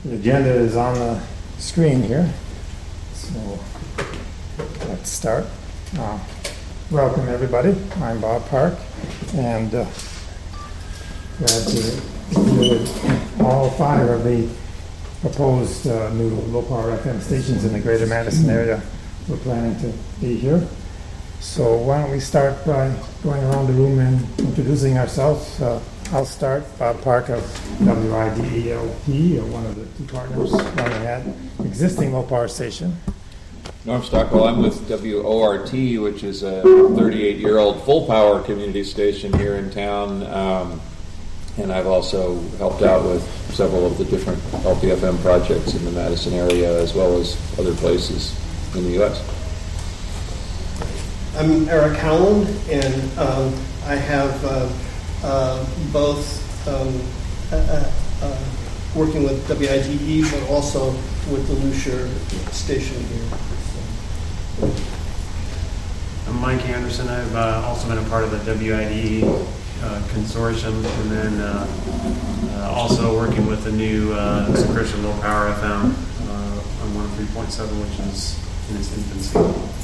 The agenda is on the screen here, so let's start. Welcome everybody. I'm Bob Park, and glad to be with all 5 of the proposed new low-power FM stations in the Greater Madison area. We're planning to be here. So why don't we start by going around the room and introducing ourselves. I'll start. Bob Park of WIDELP, one of the 2 partners running that existing low-power station. Norm Stockwell. I'm with WORT, which is a 38-year-old full-power community station here in town, and I've also helped out with several of the different LPFM projects in the Madison area as well as other places in the U.S. I'm Eric Howland, and I have both working with WIDE, but also with the Lucier station here. I'm Mike Anderson. I've also been a part of the WIDE consortium, and then also working with the new Christian Low Power FM on 103.7, which is in its infancy.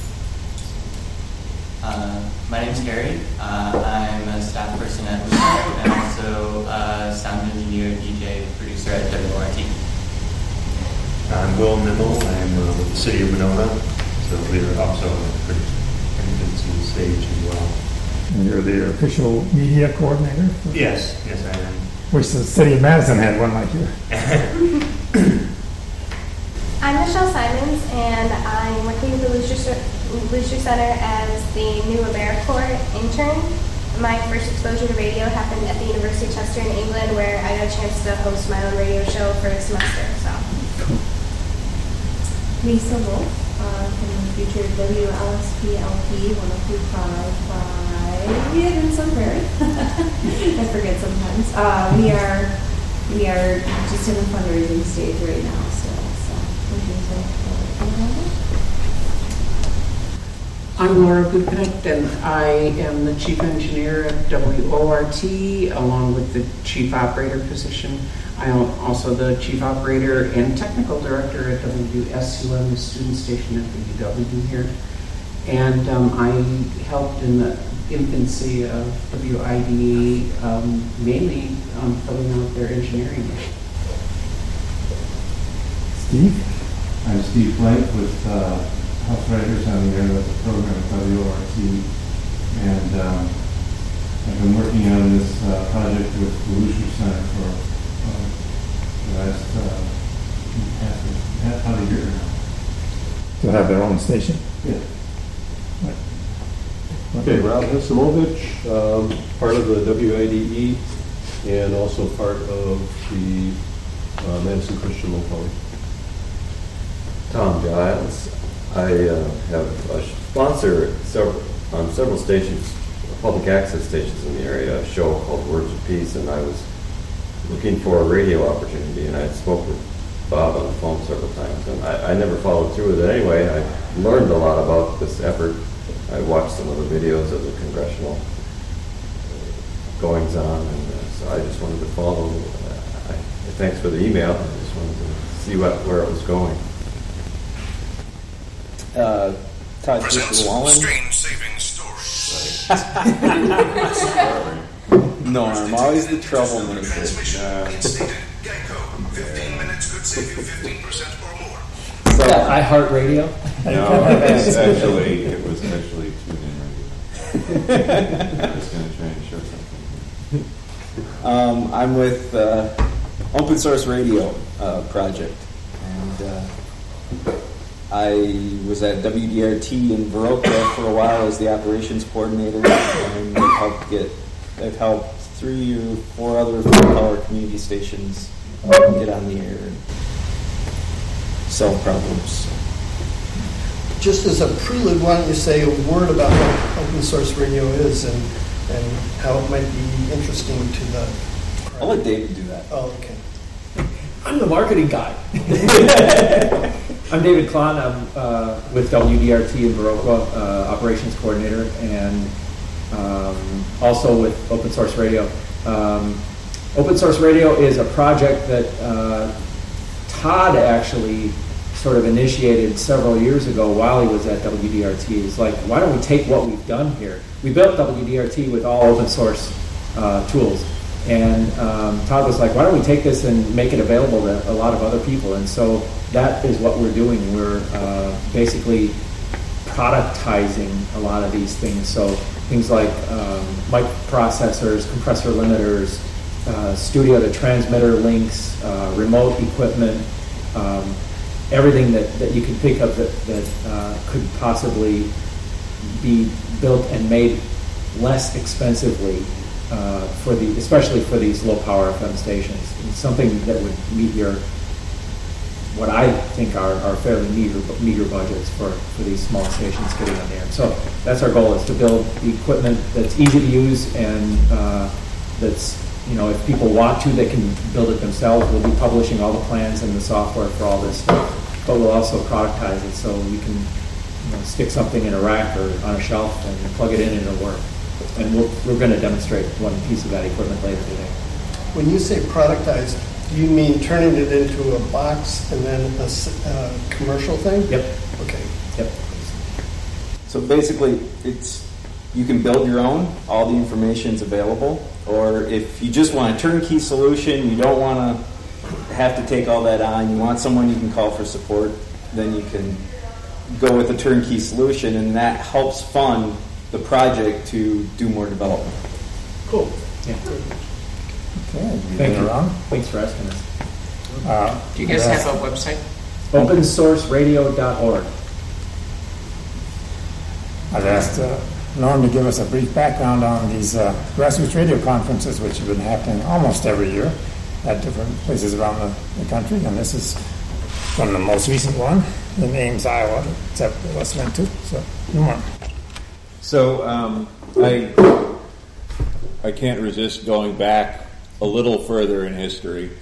My name's Gary. I'm a staff person at Lucier and also sound engineer, DJ, producer at WORT. I'm Will Nibble. I'm with the City of Winona, so we're also pretty infancy stage as well. And you're the official media coordinator? Yes, I am. Wish the City of Madison had one like you. I'm Michelle Simons, and I'm working with the Lucier Center as the new AmeriCorps intern. My first exposure to radio happened at the University of Chester in England, where I got a chance to host my own radio show for a semester. So, Lisa Wolf from the future WLSPLP 103.5 in Sun Prairie. I forget sometimes. We are just in the fundraising stage right now. I'm Laura Goodknecht, and I am the Chief Engineer at WORT, along with the Chief Operator position. I am also the Chief Operator and Technical Director at WSUM, the student station at the UW here. And I helped in the infancy of WIDE, mainly filling out their engineering mission. Steve? I'm Steve Blake with Health Writers on the air with the program at WORT, and I've been working on this project with the Lucier Center for the last half a year now. To have their own station? Yeah. Okay, Rob Hesimovich, part of the WIDE and also part of the Madison Christian Low Power. Tom Giles. I have a sponsor on several stations, public access stations in the area, a show called Words of Peace, and I was looking for a radio opportunity, and I spoke with Bob on the phone several times, and I never followed through with it anyway. I learned a lot about this effort. I watched some of the videos of the congressional goings on, and so I just wanted to follow. Thanks for the email. I just wanted to see where it was going. Todd Wallen. Strange saving stories. Norm, always the troublemaker. Geico, 15 minutes could save you 15% or more. So, iHeartRadio? No, it was actually TuneIn Radio. I was going to try and show something. I'm with Open Source Radio Project, and I was at WDRT in Viroqua for a while as the operations coordinator, and they've helped 3 or 4 other full-power community stations get on the air and solve problems. Just as a prelude, why don't you say a word about what open source radio is and how it might be interesting to the crowd? I'll let David do that. Oh, okay. I'm the marketing guy. I'm David Klon. I'm with WDRT in Viroqua, operations coordinator, and also with Open Source Radio. Open Source Radio is a project that Todd actually sort of initiated several years ago while he was at WDRT. He's like, why don't we take what we've done here? We built WDRT with all open source tools. And Todd was like, why don't we take this and make it available to a lot of other people? And so that is what we're doing. We're basically productizing a lot of these things. So things like microprocessors, compressor limiters, studio to transmitter links, remote equipment, everything that you can think of that could possibly be built and made less expensively especially for these low power FM stations. It's something that would meet what I think are fairly meager budgets for these small stations getting on the air. So that's our goal, is to build the equipment that's easy to use and that's, if people want to, they can build it themselves. We'll be publishing all the plans and the software for all this stuff, but we'll also productize it so you can stick something in a rack or on a shelf and plug it in and it'll work. And we're going to demonstrate one piece of that equipment later today. When you say productize, do you mean turning it into a box and then a commercial thing? Yep. Okay. Yep. So basically, you can build your own. All the information's available. Or if you just want a turnkey solution, you don't want to have to take all that on, you want someone you can call for support, then you can go with a turnkey solution, and that helps fund the project to do more development. Cool. Yeah. Okay. Thank you. Around. Thanks for asking us. Do you guys have a website? OpenSourceRadio.org. I've asked Norm to give us a brief background on these grassroots radio conferences, which have been happening almost every year at different places around the country. And this is from the most recent one in Ames, Iowa, that Wes went to. So, Norm. So I can't resist going back a little further in history.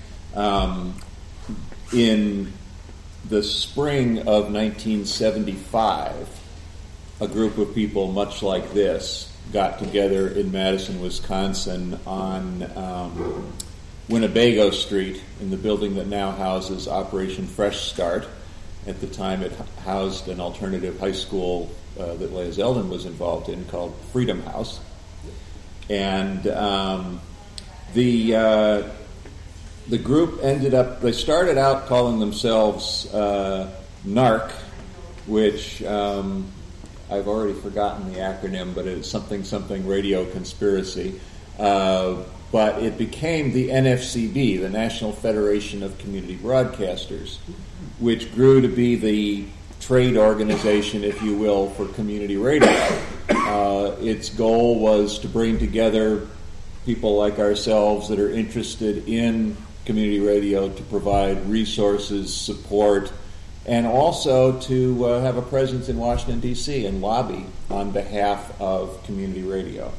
In the spring of 1975, a group of people much like this got together in Madison, Wisconsin on Winnebago Street in the building that now houses Operation Fresh Start. At the time, it housed an alternative high school that Leah Zeldin was involved in called Freedom House. And the group they started out calling themselves NARC, which I've already forgotten the acronym, but it's something Radio Conspiracy. But it became the NFCB, the National Federation of Community Broadcasters, which grew to be the trade organization, if you will, for community radio. Its goal was to bring together people like ourselves that are interested in community radio to provide resources, support, and also to have a presence in Washington, D.C. and lobby on behalf of community radio.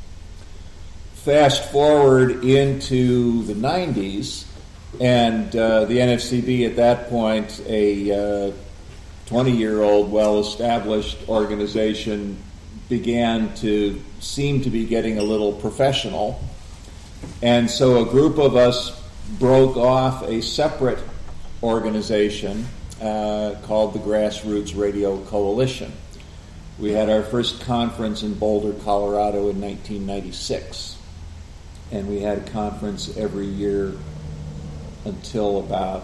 Fast forward into the 90s, and the NFCB at that point, a 20-year-old well-established organization, began to seem to be getting a little professional. And so a group of us broke off a separate organization called the Grassroots Radio Coalition. We had our first conference in Boulder, Colorado in 1996. And we had a conference every year until about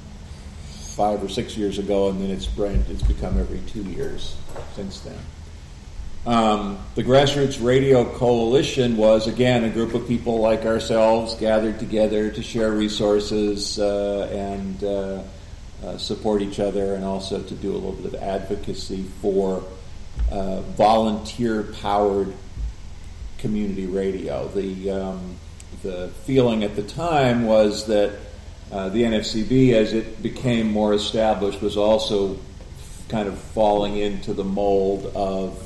5 or 6 years ago, and then it's become every 2 years since then. The Grassroots Radio Coalition was, again, a group of people like ourselves gathered together to share resources and support each other, and also to do a little bit of advocacy for volunteer-powered community radio. The feeling at the time was that the NFCB, as it became more established, was also kind of falling into the mold of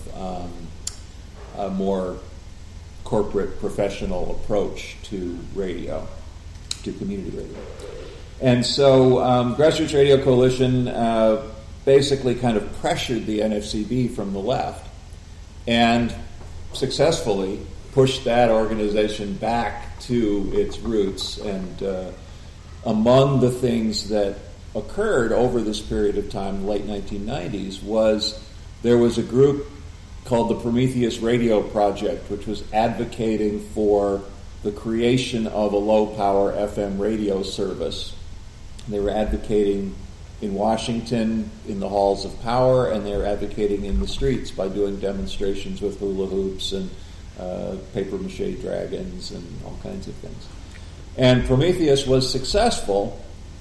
a more corporate, professional approach to radio, to community radio. And so Grassroots Radio Coalition basically kind of pressured the NFCB from the left and successfully pushed that organization back to its roots. And among the things that occurred over this period of time, the late 1990s, was there was a group called the Prometheus Radio Project, which was advocating for the creation of a low-power FM radio service. They were advocating in Washington in the halls of power, and they were advocating in the streets by doing demonstrations with hula hoops and papier-mâché dragons and all kinds of things. And Prometheus was successful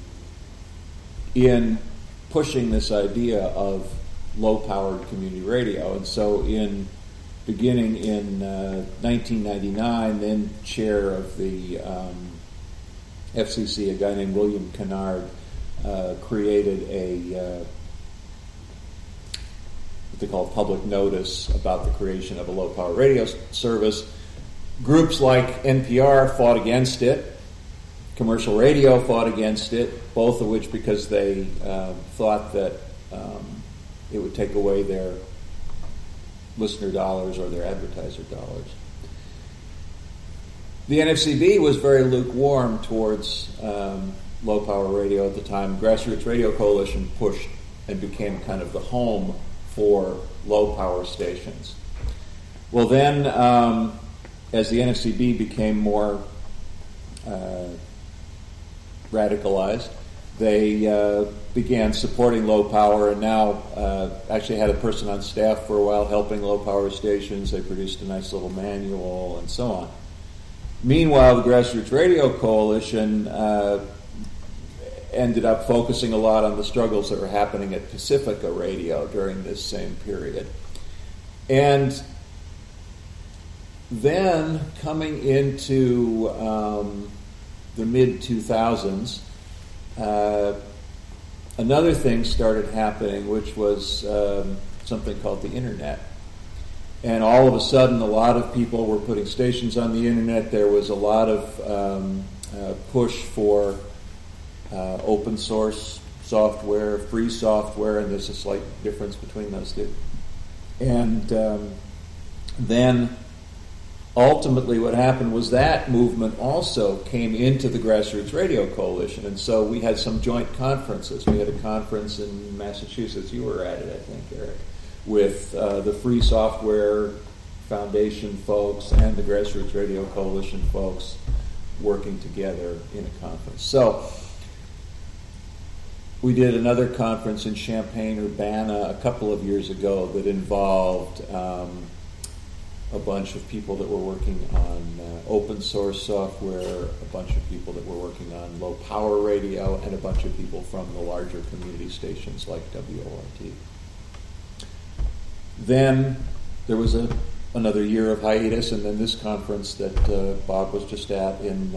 in pushing this idea of low-powered community radio. And so beginning in 1999, then chair of the FCC, a guy named William Kennard, created what they call public notice about the creation of a low-power radio service. Groups like NPR fought against it. Commercial radio fought against it, both of which because they thought that it would take away their listener dollars or their advertiser dollars. The NFCB was very lukewarm towards low-power radio at the time. Grassroots Radio Coalition pushed and became kind of the home for low-power stations. Well, then, as the NFCB became more radicalized, they began supporting low power, and now actually had a person on staff for a while helping low power stations. They produced a nice little manual and so on. Meanwhile, the Grassroots Radio Coalition ended up focusing a lot on the struggles that were happening at Pacifica Radio during this same period. And then coming into the mid-2000s, another thing started happening, which was something called the Internet. And all of a sudden, a lot of people were putting stations on the Internet. There was a lot of push for open source software, free software, and there's a slight difference between those two. And then ultimately what happened was that movement also came into the Grassroots Radio Coalition, and so we had some joint conferences. We had a conference in Massachusetts, you were at it, I think, Eric, with the Free Software Foundation folks and the Grassroots Radio Coalition folks working together in a conference. So we did another conference in Champaign-Urbana a couple of years ago that involved a bunch of people that were working on open source software, a bunch of people that were working on low power radio, and a bunch of people from the larger community stations like WORT. Then there was another year of hiatus, and then this conference that Bob was just at in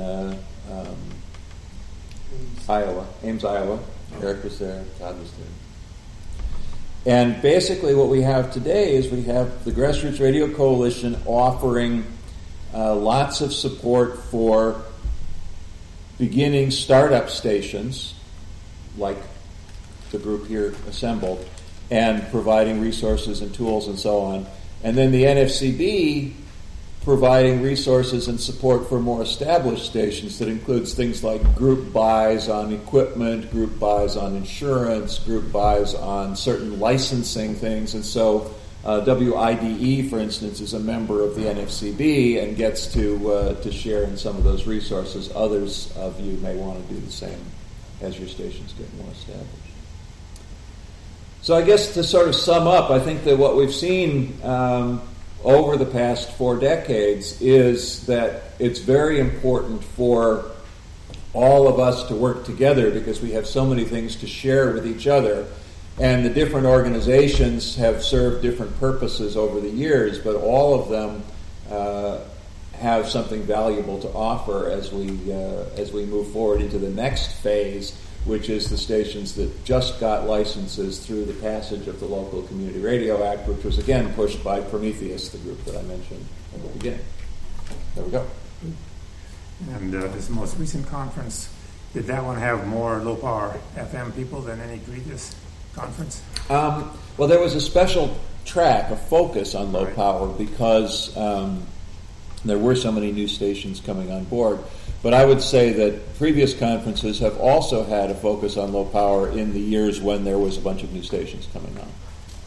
Iowa, Ames, Iowa. Eric was there, Todd was there. And basically what we have today is we have the Grassroots Radio Coalition offering lots of support for beginning startup stations, like the group here assembled, and providing resources and tools and so on. And then the NFCB providing resources and support for more established stations that includes things like group buys on equipment, group buys on insurance, group buys on certain licensing things. And so WIDE, for instance, is a member of the NFCB and gets to share in some of those resources. Others of you may want to do the same as your stations get more established. So I guess to sort of sum up, I think that what we've seen over the past 4 decades is that it's very important for all of us to work together because we have so many things to share with each other. And the different organizations have served different purposes over the years, but all of them have something valuable to offer as we move forward into the next phase, which is the stations that just got licenses through the passage of the Local Community Radio Act, which was again pushed by Prometheus, the group that I mentioned at the beginning. There we go. And this most recent conference, did that one have more low-power FM people than any previous conference? Well, there was a special track, a focus on low power because there were so many new stations coming on board. But I would say that previous conferences have also had a focus on low power in the years when there was a bunch of new stations coming on.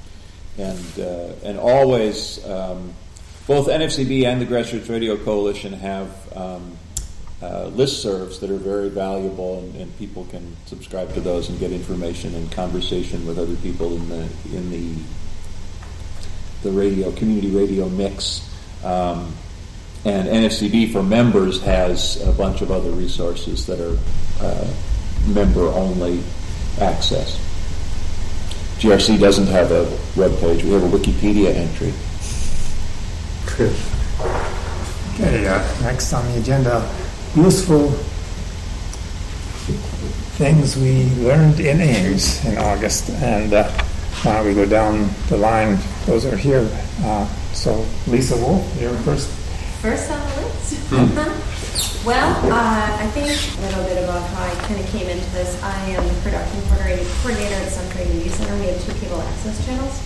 And always, both NFCB and the Grassroots Radio Coalition have listservs that are very valuable, and people can subscribe to those and get information and conversation with other people in the radio, community radio mix. And NFCB for members has a bunch of other resources that are member-only access. GRC doesn't have a web page. We have a Wikipedia entry. Okay, next on the agenda, useful things we learned in Ames in August. And we go down the line. Those are here. So, Lisa Wolf, you're first. First on the list? Well, I think a little bit about how I kind of came into this. I am the production coordinator at Sun Prairie Media Center. We have 2 cable access channels.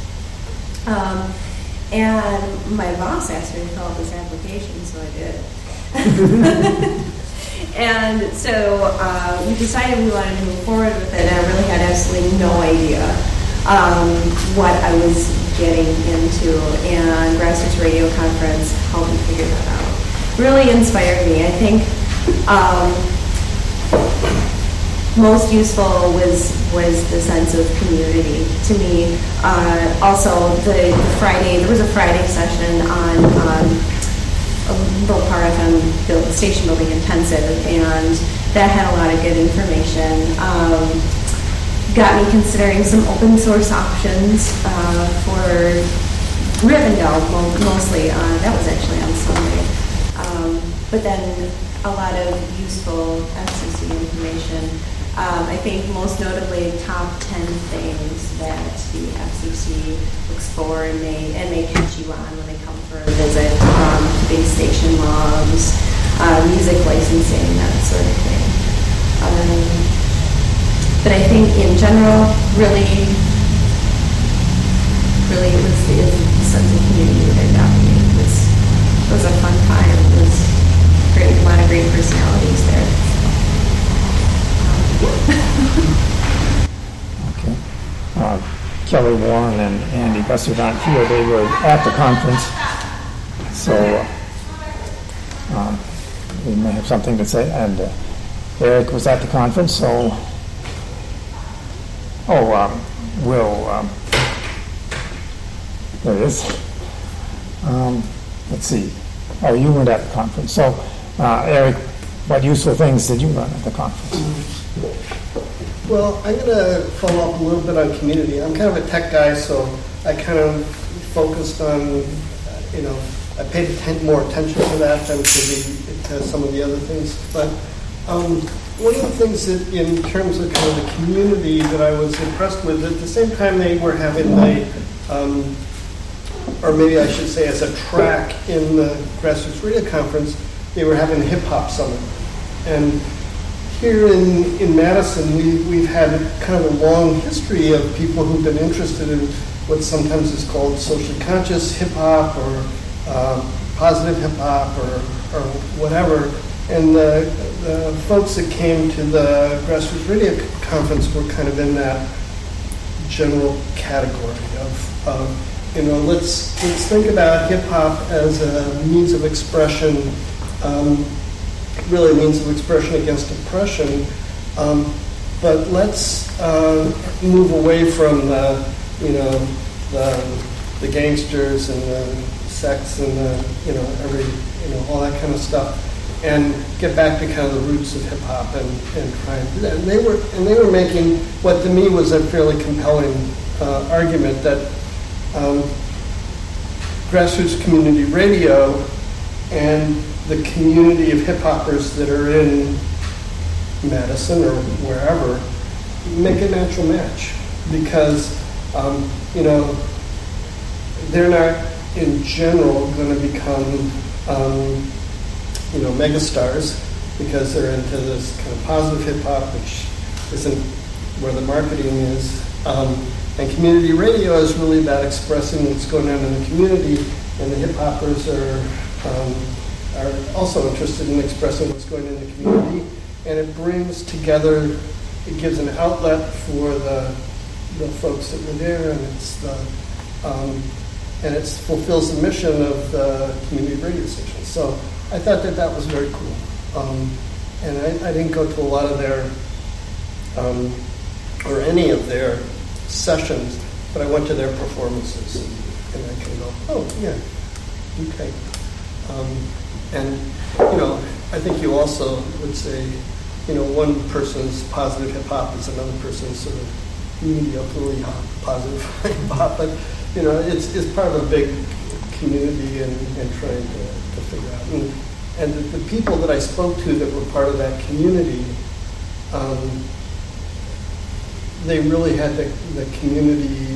And my boss asked me to fill out this application, so I did. And so we decided we wanted to move forward with it, and I really had absolutely no idea what I was getting into, and Grassroots Radio Conference helped me figure that out. Really inspired me. I think most useful was the sense of community to me. Also, there was a Friday session on Low Power FM station building intensive, and that had a lot of good information. Got me considering some open source options for Rivendell, mostly. That was actually on Sunday. But then a lot of useful FCC information. I think most notably top 10 things that the FCC looks for and they catch you on when they come for a visit. Base station logs, music licensing, that sort of thing. But I think in general, really it was the sense of community that got me. It was a fun time. It was great, a lot of great personalities there. Okay. Kelly Warren and Andy Buster not here. They were at the conference, so we may have something to say. And Eric was at the conference, so. Will, there it is. Let's see. Oh, you weren't at the conference. So, Eric, what useful things did you learn at the conference? Well, I'm going to follow up a little bit on community. I'm kind of a tech guy, so I kind of focused on, I paid more attention to that than to some of the other things. But one of the things that, in terms of kind of the community that I was impressed with, at the same time they were having or maybe I should say as a track in the Grassroots Radio Conference, they were having a hip-hop summit. And here in Madison, we've had kind of a long history of people who've been interested in what sometimes is called socially conscious hip-hop or positive hip-hop or whatever. And the folks that came to the Grassroots Radio Conference were kind of in that general category of let's think about hip-hop as a means of expression, really a means of expression against oppression, but let's move away from the gangsters and the sex and all that kind of stuff, and get back to kind of the roots of hip hop and try and do that. And they were making what to me was a fairly compelling argument that grassroots community radio and the community of hip hoppers that are in Madison or wherever make a natural match, because they're not in general going to become megastars because they're into this kind of positive hip hop, which isn't where the marketing is. And community radio is really about expressing what's going on in the community, and the hip hoppers are are also interested in expressing what's going on in the community, and it brings together, it gives an outlet for the folks that were there, and it fulfills the mission of the community radio station. So I thought that was very cool. And I didn't go to a lot of their, or any of their sessions, but I went to their performances, and I can go, oh, yeah, okay. And, I think you also would say, one person's positive hip-hop is another person's sort of mediocrely positive hip-hop, but, it's part of a big community and trying to figure out. And the people that I spoke to that were part of that community, they really had the community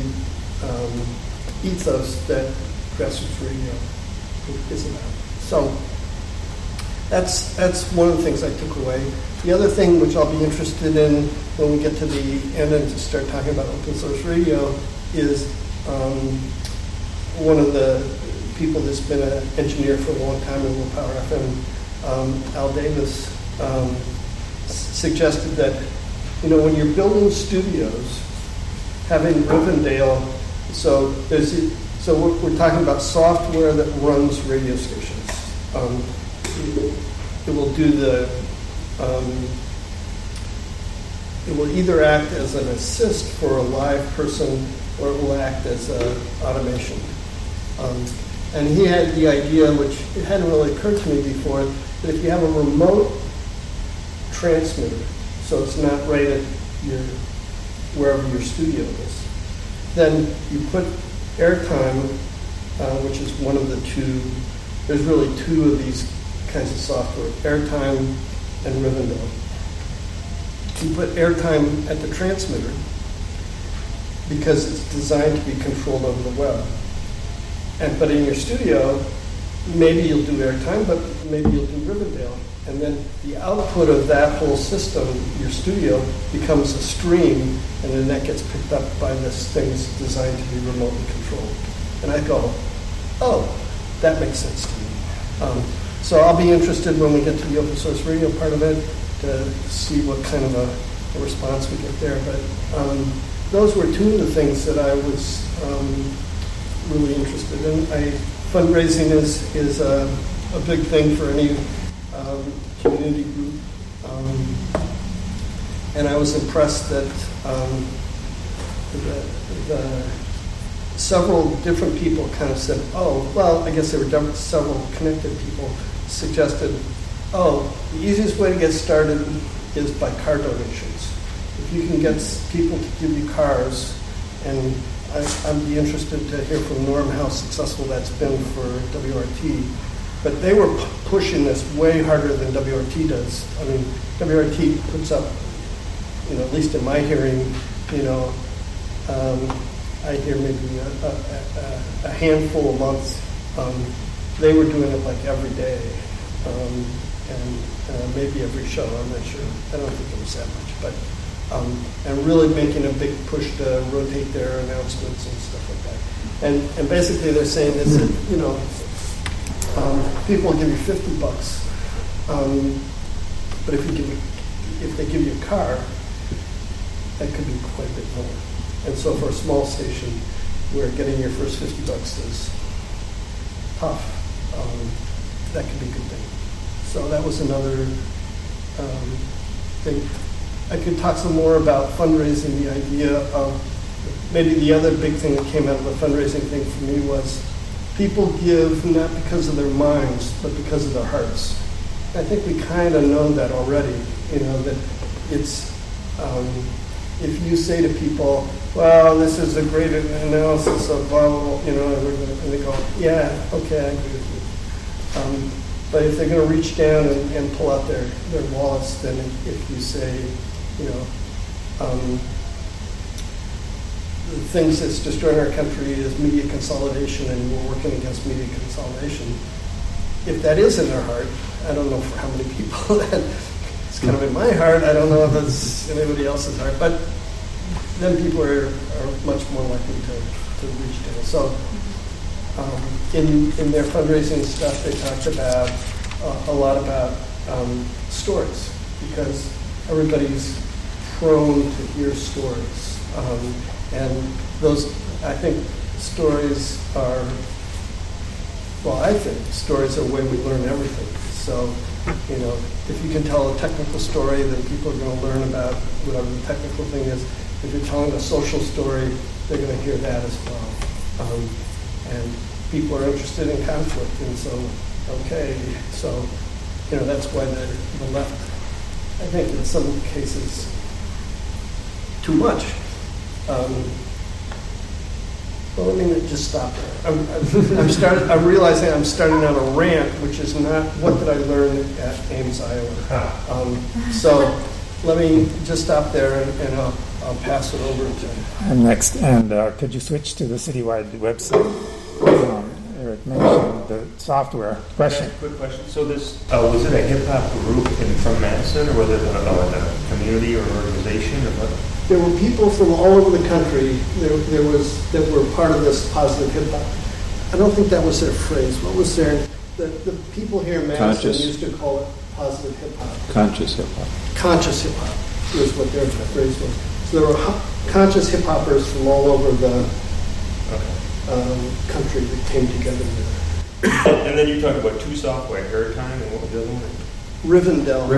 ethos that grassroots radio is about. So that's one of the things I took away. The other thing which I'll be interested in when we get to the end and to start talking about open source radio is one of the people that's been an engineer for a long time in Low Power FM, Al Davis, suggested that, when you're building studios, having Rivendell, so we're talking about software that runs radio stations. It will do it will either act as an assist for a live person, or it will act as an automation. And he had the idea, which it hadn't really occurred to me before, that if you have a remote transmitter, so it's not right at wherever your studio is, then you put airtime, which is one of the two. There's really two of these kinds of software: airtime and Rivendell. You put airtime at the transmitter because it's designed to be controlled over the web. But in your studio, maybe you'll do airtime, but maybe you'll do Rivendell. And then the output of that whole system, your studio, becomes a stream, and then that gets picked up by this thing that's designed to be remotely controlled. And I go, oh, that makes sense to me. So I'll be interested when we get to the open source radio part of it to see what kind of a response we get there. But those were two of the things that I was really interested in. Fundraising is a big thing for any community group. And I was impressed that the several different people kind of said, oh, well, I guess there were several connected people suggested, oh, the easiest way to get started is by car donations. If you can get people to give you cars, and I'd be interested to hear from Norm how successful that's been for WRT. But they were pushing this way harder than WRT does. I mean, WRT puts up, at least in my hearing, I hear maybe a handful a month. They were doing it like every day, and maybe every show. I'm not sure. I don't think it was that much, but and really making a big push to rotate their announcements and stuff like that. And basically they're saying is that people will give you $50, but if they give you a car, that could be quite a bit more. And so for a small station where getting your first $50 is tough, that could be a good thing. So that was another thing. I could talk some more about fundraising. The idea of maybe the other big thing that came out of the fundraising thing for me was people give not because of their minds, but because of their hearts. I think we kind of know that already, that it's, if you say to people, well, this is a great analysis of blah, blah, blah, and they go, yeah, okay, I agree with you. But if they're going to reach down and pull out their wallets, then if you say, the things that's destroying our country is media consolidation, and we're working against media consolidation. If that is in their heart, I don't know for how many people that it's kind of in my heart. I don't know if it's in anybody else's heart, but then people are much more likely to reach down. So in their fundraising stuff, they talked about a lot about stories, because everybody's prone to hear stories. And those, I think, stories are, well, I think stories are a way we learn everything. So, you know, if you can tell a technical story, then people are going to learn about whatever the technical thing is. If you're telling a social story, they're going to hear that as well. And people are interested in conflict, and so, okay, so, you know, that's why the left, I think in some cases, too much. Well, let me just stop there. I'm realizing I'm starting on a rant, which is not what did I learn at Ames, Iowa. So let me just stop there, and I'll pass it over to. And next, and could you switch to the citywide website? Eric mentioned the software. Question. Quick question. So this was it a hip hop group from Madison, or was it a community or organization, or what? There were people from all over the country that were part of this positive hip hop. I don't think that was their phrase. What was their? The people here in Madison used to call it positive hip hop. Conscious hip hop. Conscious hip hop was what their phrase was. So there were conscious hip hoppers from all over the country that came together there. And then you talked about two software, Airtime, and what was the other one? Rivendell.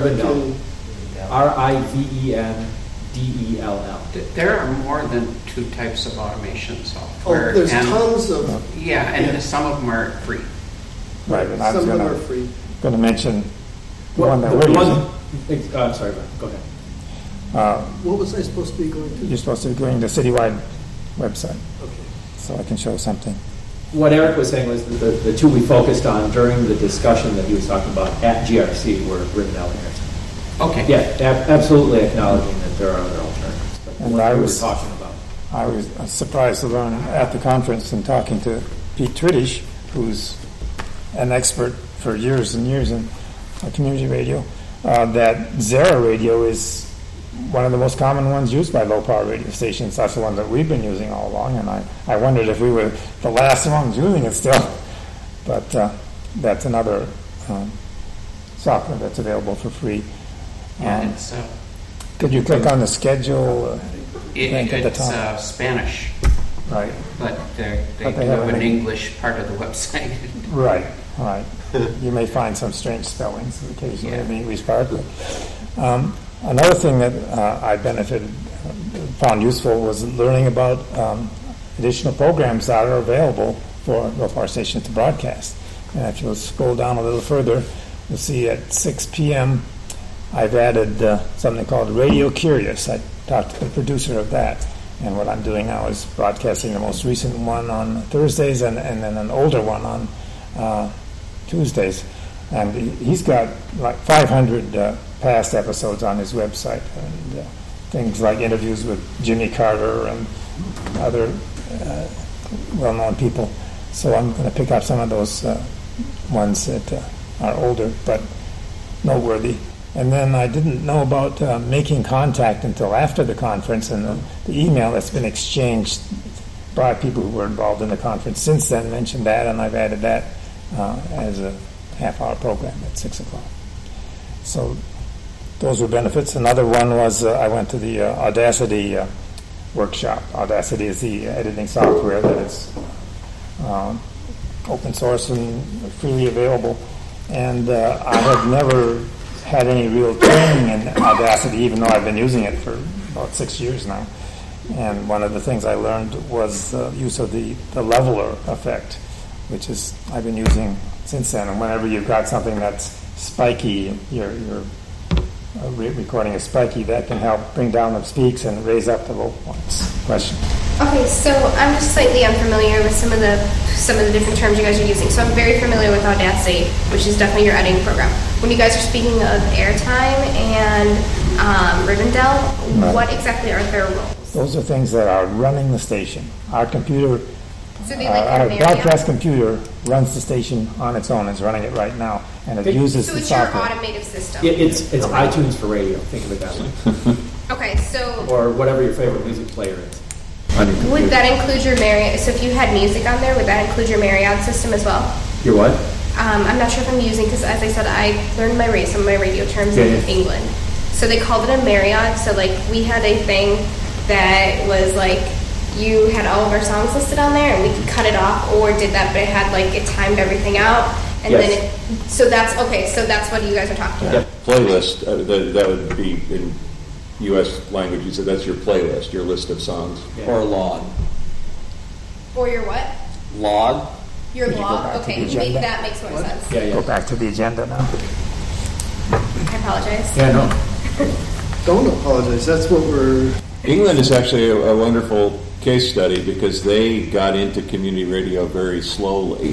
Rivendell. There are more than two types of automation software. Oh, there's tons of. Yeah, and some of them are free. Right, and I was Some of them are free. going to mention the one that we're using. I'm sorry, go ahead. What was I supposed to be going to? You're supposed to be going to the citywide website. Okay. So I can show something. What Eric was saying was the two we focused on during the discussion that he was talking about at GRC were Rivendell and Airtime. Okay. Yeah, absolutely acknowledging that there are other alternatives. But And what I we was were talking about. I was surprised to learn at the conference and talking to Pete Tritish, who's an expert for years and years in community radio, that Zara radio is one of the most common ones used by low-power radio stations. That's the one that we've been using all along, and I wondered if we were the last ones using it still. But that's another software that's available for free. And it's could you click on the schedule link at the it's top? Spanish, Right. but they But they do have have an an English part of the website. Right, right. You may find some strange spellings occasionally in the English part. But, another thing that I found useful was learning about additional programs that are available for low-power stations to broadcast. And if you'll scroll down a little further, you'll see at 6 p.m. I've added something called Radio Curious. I talked to the producer of that. And what I'm doing now is broadcasting the most recent one on Thursdays and then an older one on Tuesdays. And he's got like 500 past episodes on his website. And things like interviews with Jimmy Carter and other well-known people. So I'm going to pick up some of those ones that are older but noteworthy. And then I didn't know about making contact until after the conference, and the email that's been exchanged by people who were involved in the conference since then mentioned that, and I've added that as a half-hour program at 6 o'clock. So those were benefits. Another one was I went to the Audacity workshop. Audacity is the editing software that is open source and freely available. And I had never had any real training in Audacity, even though I've been using it for about 6 years now. And one of the things I learned was the use of the leveler effect, which is I've been using since then. And whenever you've got something that's spiky, you're recording is spiky, that can help bring down the peaks and raise up the low points. Question? Okay, so I'm just slightly unfamiliar with some of the different terms you guys are using. So I'm very familiar with Audacity, which is definitely your editing program. When you guys are speaking of Airtime and Rivendell, Right. What exactly are their roles? Those are things that are running the station. Our computer, So they like our intermarry broadcast computer runs the station on its own. It's running it right now, and it uses So the it's your software. automated system. It's iTunes for radio. Think of it that way. Okay, so Or whatever your favorite music player is. would that include your Marriott? So if you had music on there, would that include your Marriott system as well? Your what? I'm not sure if I'm using, because as I said, I learned some of my radio terms in England. So they called it a Marriott. So like we had a thing that was like, you had all of our songs listed on there and we could cut it off or did that, but it had like, it timed everything out. And then so that's what you guys are talking about. Playlist, that would be in U.S. language, you said that's your playlist, your list of songs. Or log. Or your what? Log. Your Could you go log? back to Okay, the agenda? that makes more sense. Go back to the agenda now. I apologize. Yeah, no. Don't apologize. That's what we're. England is actually a wonderful case study because they got into community radio very slowly.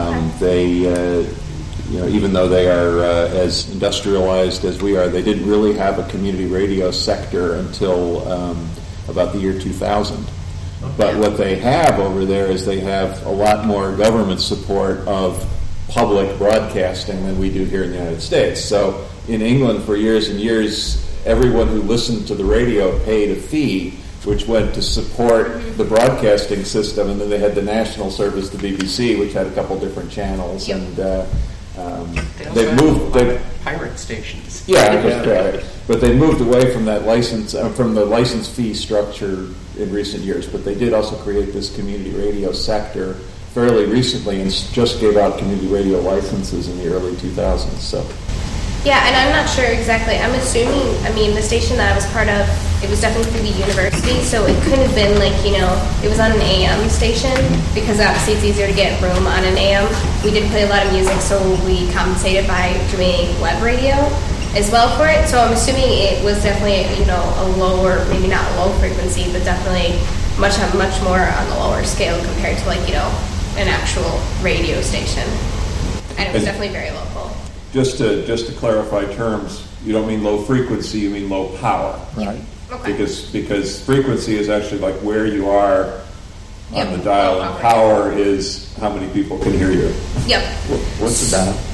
They, even though they are as industrialized as we are, they didn't really have a community radio sector until about the year 2000. But what they have over there is they have a lot more government support of public broadcasting than we do here in the United States. So in England for years and years, everyone who listened to the radio paid a fee, which went to support the broadcasting system, and then they had the national service, the BBC, which had a couple different channels, and they've moved. Pirate stations. But they moved away from that license, from the license fee structure in recent years. But they did also create this community radio sector fairly recently, and just gave out community radio licenses in the early 2000s. So. Yeah, and I'm not sure exactly. I'm assuming, the station that I was part of, it was definitely through the university, so it couldn't have been like, it was on an AM station, because obviously it's easier to get room on an AM. We did play a lot of music, so we compensated by doing web radio as well for it. So I'm assuming it was definitely, a lower, maybe not low frequency, but definitely much more on the lower scale compared to an actual radio station. And it was definitely very local. Just to clarify terms, you don't mean low frequency, you mean low power. Right. Okay. Because frequency is actually like where you are on the dial, and power is how many people can hear you. Yep. What's the dial?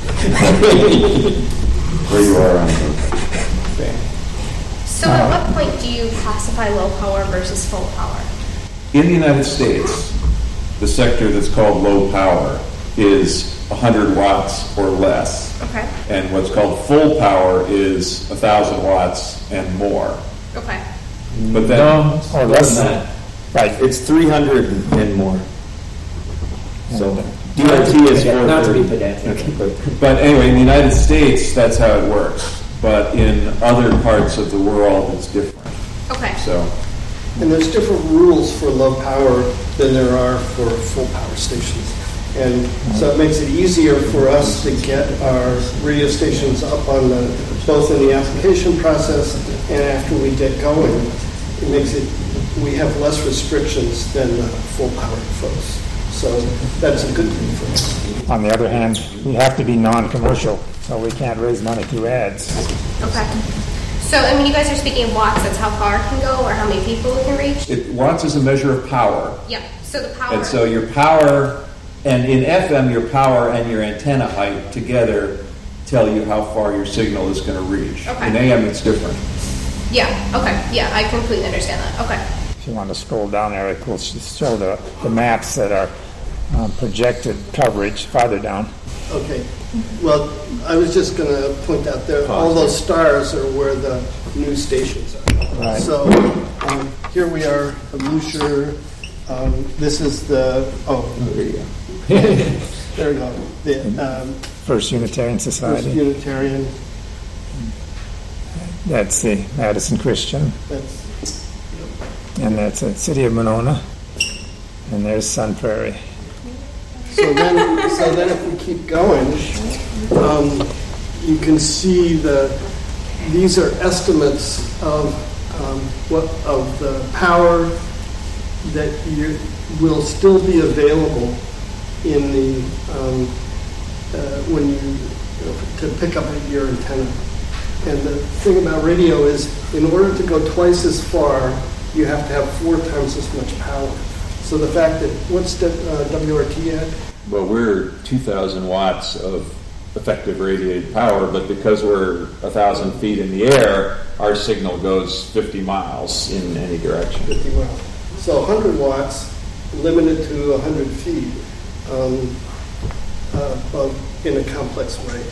Where you are on the band. So at what point do you classify low power versus full power? In the United States, the sector that's called low power is 100 watts or less. Okay. And what's called full power is 1,000 watts and more. Okay. But then, or less than that. Right, it's 300 and more. So DRT is not to be 430. pedantic. But anyway, in the United States, that's how it works. But in other parts of the world, it's different. Okay. So. And there's different rules for low power than there are for full power stations. And so it makes it easier for us to get our radio stations up on both in the application process and after we get going. It makes it, we have less restrictions than full power folks. So that's a good thing for us. On the other hand, we have to be non-commercial, so we can't raise money through ads. Okay. So, you guys are speaking in watts. That's how far it can go or how many people it can reach? Watts is a measure of power. Yep. So the power. And so your power... And in FM, your power and your antenna height together tell you how far your signal is going to reach. Okay. In AM, it's different. Yeah, okay. Yeah, I completely understand that. Okay. If you want to scroll down there, it will show the maps that are projected coverage farther down. Okay. Well, I was just going to point out there, all those stars are where the new stations are. Right. So here we are, Lusher. This is the, there you go. There we go. The First Unitarian Society. First Unitarian. That's the Madison Christian. And that's the City of Monona. And there's Sun Prairie. So then if we keep going, you can see these are estimates of of the power that will still be available in the when you to pick up your antenna. And the thing about radio is, in order to go twice as far, you have to have 4 times as much power. So the fact that what's the WRT at? Well, we're 2,000 watts of effective radiated power, but because we're 1,000 feet in the air, our signal goes 50 miles in any direction. 50 miles. So 100 watts, limited to 100 feet. well, in a complex way.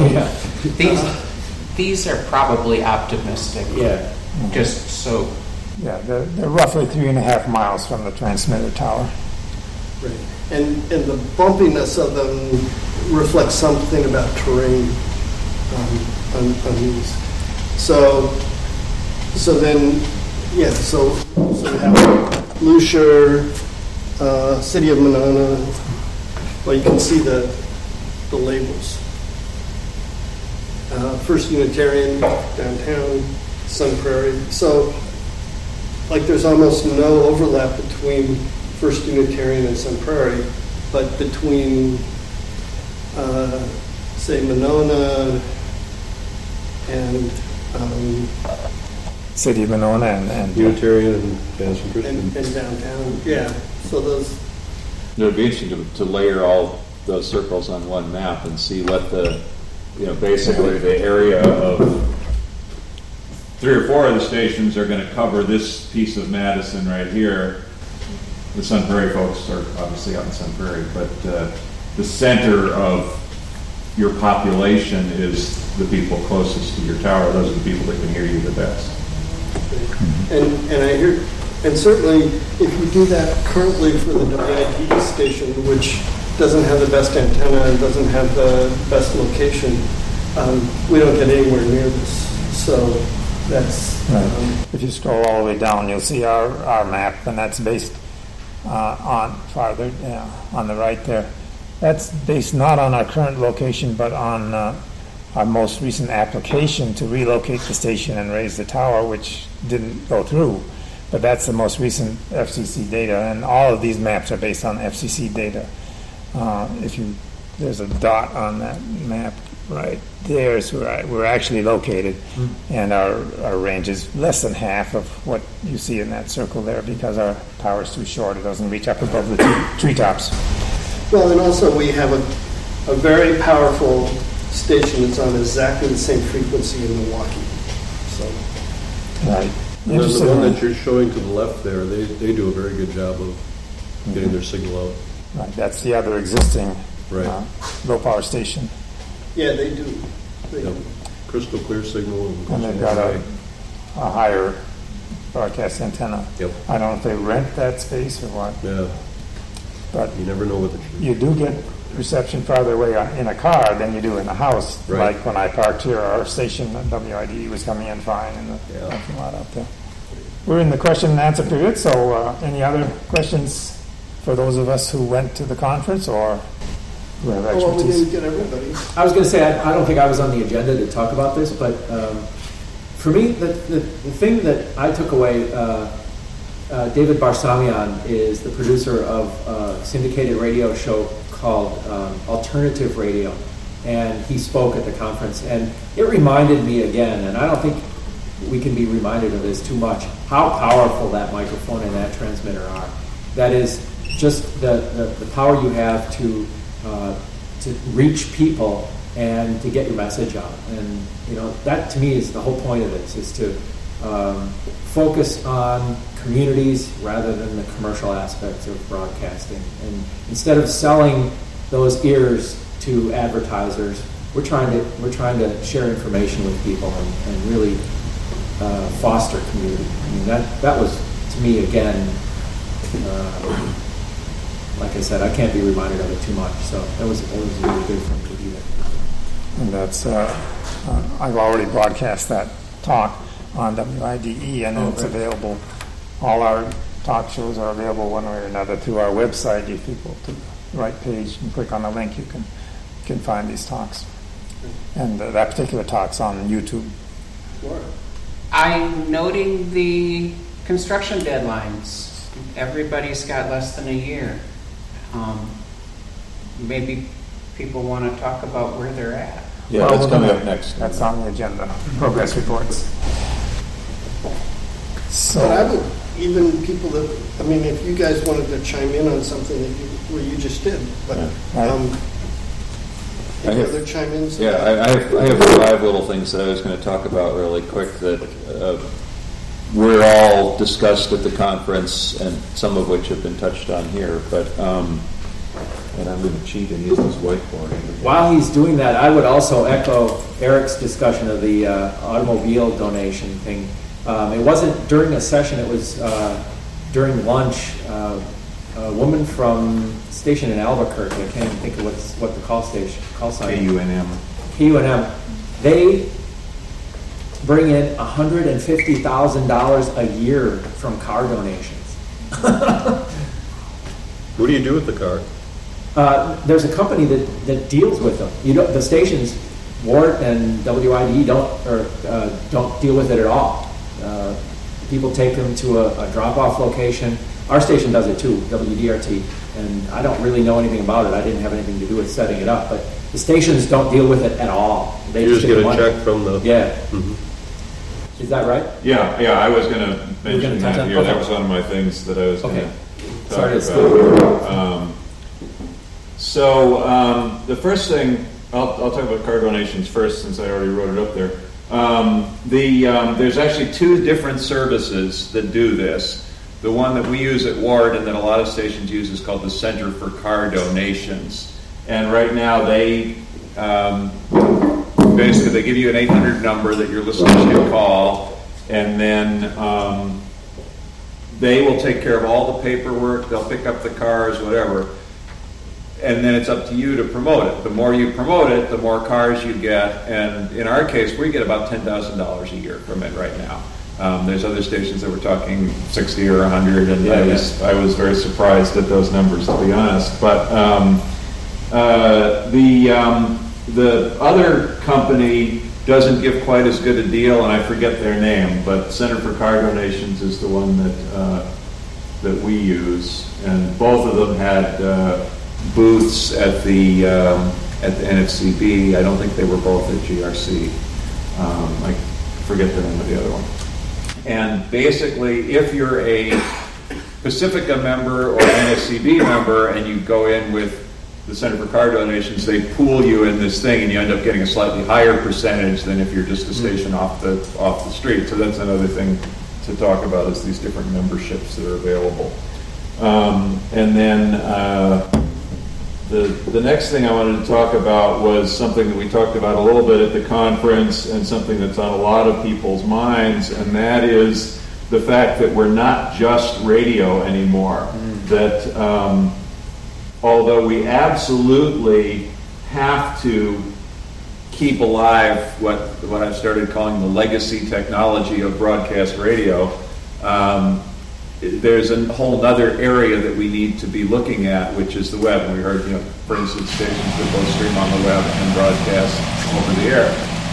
These are probably optimistic. Yeah. Just so. Yeah, they're roughly 3.5 miles from the transmitter tower. Right. And the bumpiness of them reflects something about terrain on these. So then, yeah, so we have Lucier, City of Monona. Well, you can see the labels. First Unitarian, downtown, Sun Prairie. So, like, there's almost no overlap between First Unitarian and Sun Prairie, but between, say, Monona and City of Monona and Unitarian and Madison Christian. And downtown, yeah. So those. It would be interesting to layer all those circles on one map and see what the, basically the area of 3 or 4 of the stations are going to cover this piece of Madison right here. The Sun Prairie folks are obviously out in Sun Prairie, but the center of your population is the people closest to your tower. Those are the people that can hear you the best. And I hear, and certainly if you do that currently for the WID station, which doesn't have the best antenna and doesn't have the best location, we don't get anywhere near this. So that's... if you scroll all the way down, you'll see our map, and that's based on farther, on the right there. That's based not on our current location, but on our most recent application to relocate the station and raise the tower, which didn't go through. But that's the most recent FCC data, and all of these maps are based on FCC data. There's a dot on that map right there is where we're actually located, and our range is less than half of what you see in that circle there because our tower is too short. It doesn't reach up above the treetops. Well, and also we have a very powerful station that's on exactly the same frequency in Milwaukee. So, right. And then the one that you're showing to the left there, they do a very good job of getting their signal out. Right, that's the other existing low power station. Yeah, they do. Crystal clear signal. And they've got a higher broadcast antenna. Yep. I don't know if they rent that space or what. Yeah. But you never know what you do get reception farther away in a car than you do in a house. Right. Like when I parked here, our station at WID was coming in fine in the parking lot out there. We're in the question and answer period, so any other questions for those of us who went to the conference or who have expertise? Well, we didn't get everybody. I was going to say, I don't think I was on the agenda to talk about this, but for me, the thing that I took away, David Barsamian is the producer of a syndicated radio show called Alternative Radio, and he spoke at the conference, and it reminded me again, and I don't think we can be reminded of this too much, how powerful that microphone and that transmitter are. That is just the power you have to reach people and to get your message out. And that to me is the whole point of this, is to focus on communities rather than the commercial aspects of broadcasting. And instead of selling those ears to advertisers, we're trying to share information with people and really foster community. I mean, that was, to me, again, like I said, I can't be reminded of it too much. So that was really good for me to do that. And that's I've already broadcast that talk on WIDE, and it's available. All our talk shows are available one way or another through our website. If you go to the right page and click on the link, you can find these talks. And that particular talk's on YouTube. Sure. I'm noting the construction deadlines. Everybody's got less than a year. Maybe people want to talk about where they're at. Yeah, that's coming up next. That's on the agenda. Progress reports. So, but I would, even people that, if you guys wanted to chime in on something that you just did, but any other chime-ins? Yeah, I have 5 little things that I was going to talk about really quick that were all discussed at the conference, and some of which have been touched on here. But And I'm going to cheat and use this whiteboard. While he's doing that, I would also echo Eric's discussion of the automobile donation thing. It wasn't during a session, it was during lunch. A woman from station in Albuquerque, I can't even think of what the call sign KUNM. KUNM. They bring in $150,000 a year from car donations. What do you do with the car? There's a company that deals with them. The stations, WART and WID don't deal with it at all. People take them to a drop-off location. Our station does it too, WDRT, and I don't really know anything about it. I didn't have anything to do with setting it up, but the stations don't deal with it at all. They You just get a money. check from the... Yeah. Mhm. Is that right? Yeah, I was going to mention touch that on- here. okay. That was one of my things that I was going Okay. to Sorry talk to about. The first thing, I'll talk about car donations first since I already wrote it up there. There's actually two different services that do this. The one that we use at Ward and that a lot of stations use is called the Center for Car Donations. And right now they basically they give you an 800 number that your listeners can call, and then they will take care of all the paperwork. They'll pick up the cars, whatever. And then it's up to you to promote it. The more you promote it, the more cars you get. And in our case, we get about $10,000 a year from it right now. There's other stations that were talking 60 or 100, and I was very surprised at those numbers, to be honest. But the other company doesn't give quite as good a deal, and I forget their name, but Center for Car Donations is the one that we use, and both of them had booths at the NFCB. I don't think they were both at GRC. I forget the name of the other one. And basically, if you're a Pacifica member or NFCB member and you go in with the Center for Car Donations, they pool you in this thing and you end up getting a slightly higher percentage than if you're just a station off the street. So that's another thing to talk about, is these different memberships that are available. And then the next thing I wanted to talk about was something that we talked about a little bit at the conference, and something that's on a lot of people's minds, and that is the fact that we're not just radio anymore. That although we absolutely have to keep alive what I've started calling the legacy technology of broadcast radio, there's a whole other area that we need to be looking at, which is the web. And we heard, for instance, stations that both stream on the web and broadcast over the air.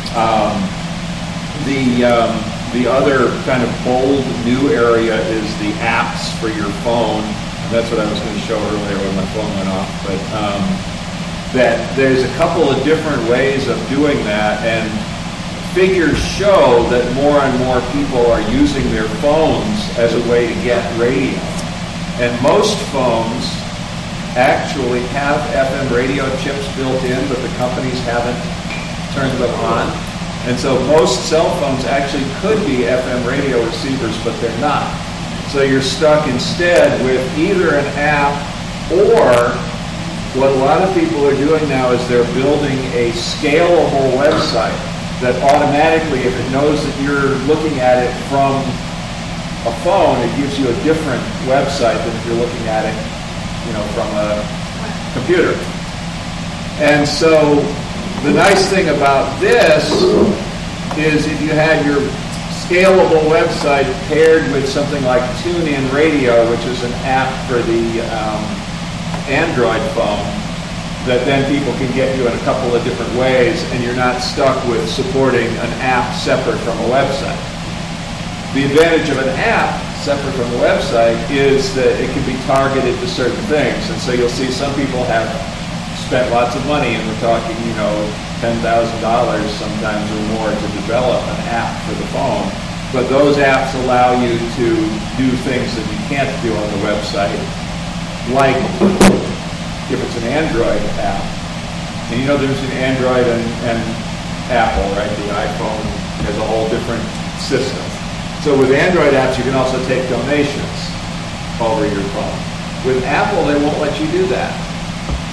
The other kind of bold new area is the apps for your phone. And that's what I was going to show earlier when my phone went off. But that there's a couple of different ways of doing that, and figures show that more and more people are using their phones as a way to get radio. And most phones actually have FM radio chips built in, but the companies haven't turned them on. And so most cell phones actually could be FM radio receivers, but they're not. So you're stuck instead with either an app, or what a lot of people are doing now is they're building a scalable website that automatically, if it knows that you're looking at it from a phone, it gives you a different website than if you're looking at it, from a computer. And so the nice thing about this is if you had your scalable website paired with something like TuneIn Radio, which is an app for the Android phone, that then people can get you in a couple of different ways, and you're not stuck with supporting an app separate from a website. The advantage of an app separate from a website is that it can be targeted to certain things. And so you'll see some people have spent lots of money, and we're talking, $10,000 sometimes or more to develop an app for the phone. But those apps allow you to do things that you can't do on the website, like if it's an Android app. And you know there's an Android and Apple, right? The iPhone has a whole different system. So with Android apps, you can also take donations over your phone. With Apple, they won't let you do that.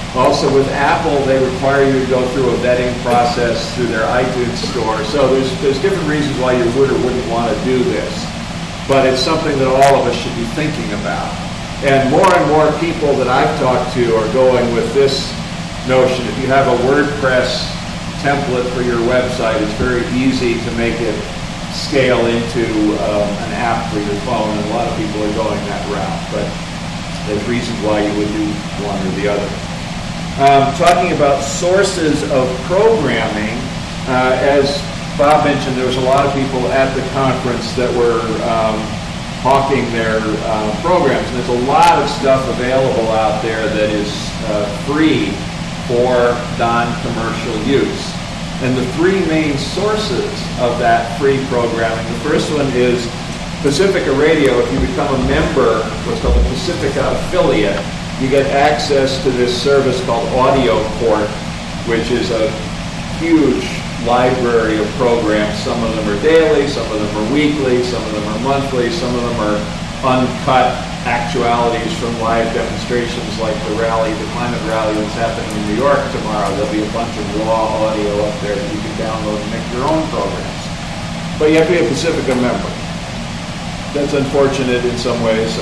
Also with Apple, they require you to go through a vetting process through their iTunes store. So there's different reasons why you would or wouldn't want to do this. But it's something that all of us should be thinking about. And more people that I've talked to are going with this notion. If you have a WordPress template for your website, it's very easy to make it scale into an app for your phone. And a lot of people are going that route. But there's reasons why you would do one or the other. Talking about sources of programming, as Bob mentioned, there was a lot of people at the conference that were hawking their programs. And there's a lot of stuff available out there that is free for non-commercial use. And the three main sources of that free programming, the first one is Pacifica Radio. If you become a member, what's called a Pacifica affiliate, you get access to this service called AudioCourt, which is a huge library of programs. Some of them are daily, some of them are weekly, some of them are monthly, some of them are uncut actualities from live demonstrations like the climate rally that's happening in New York tomorrow. There'll be a bunch of raw audio up there that you can download and make your own programs. But you have to be a Pacifica member. That's unfortunate in some ways.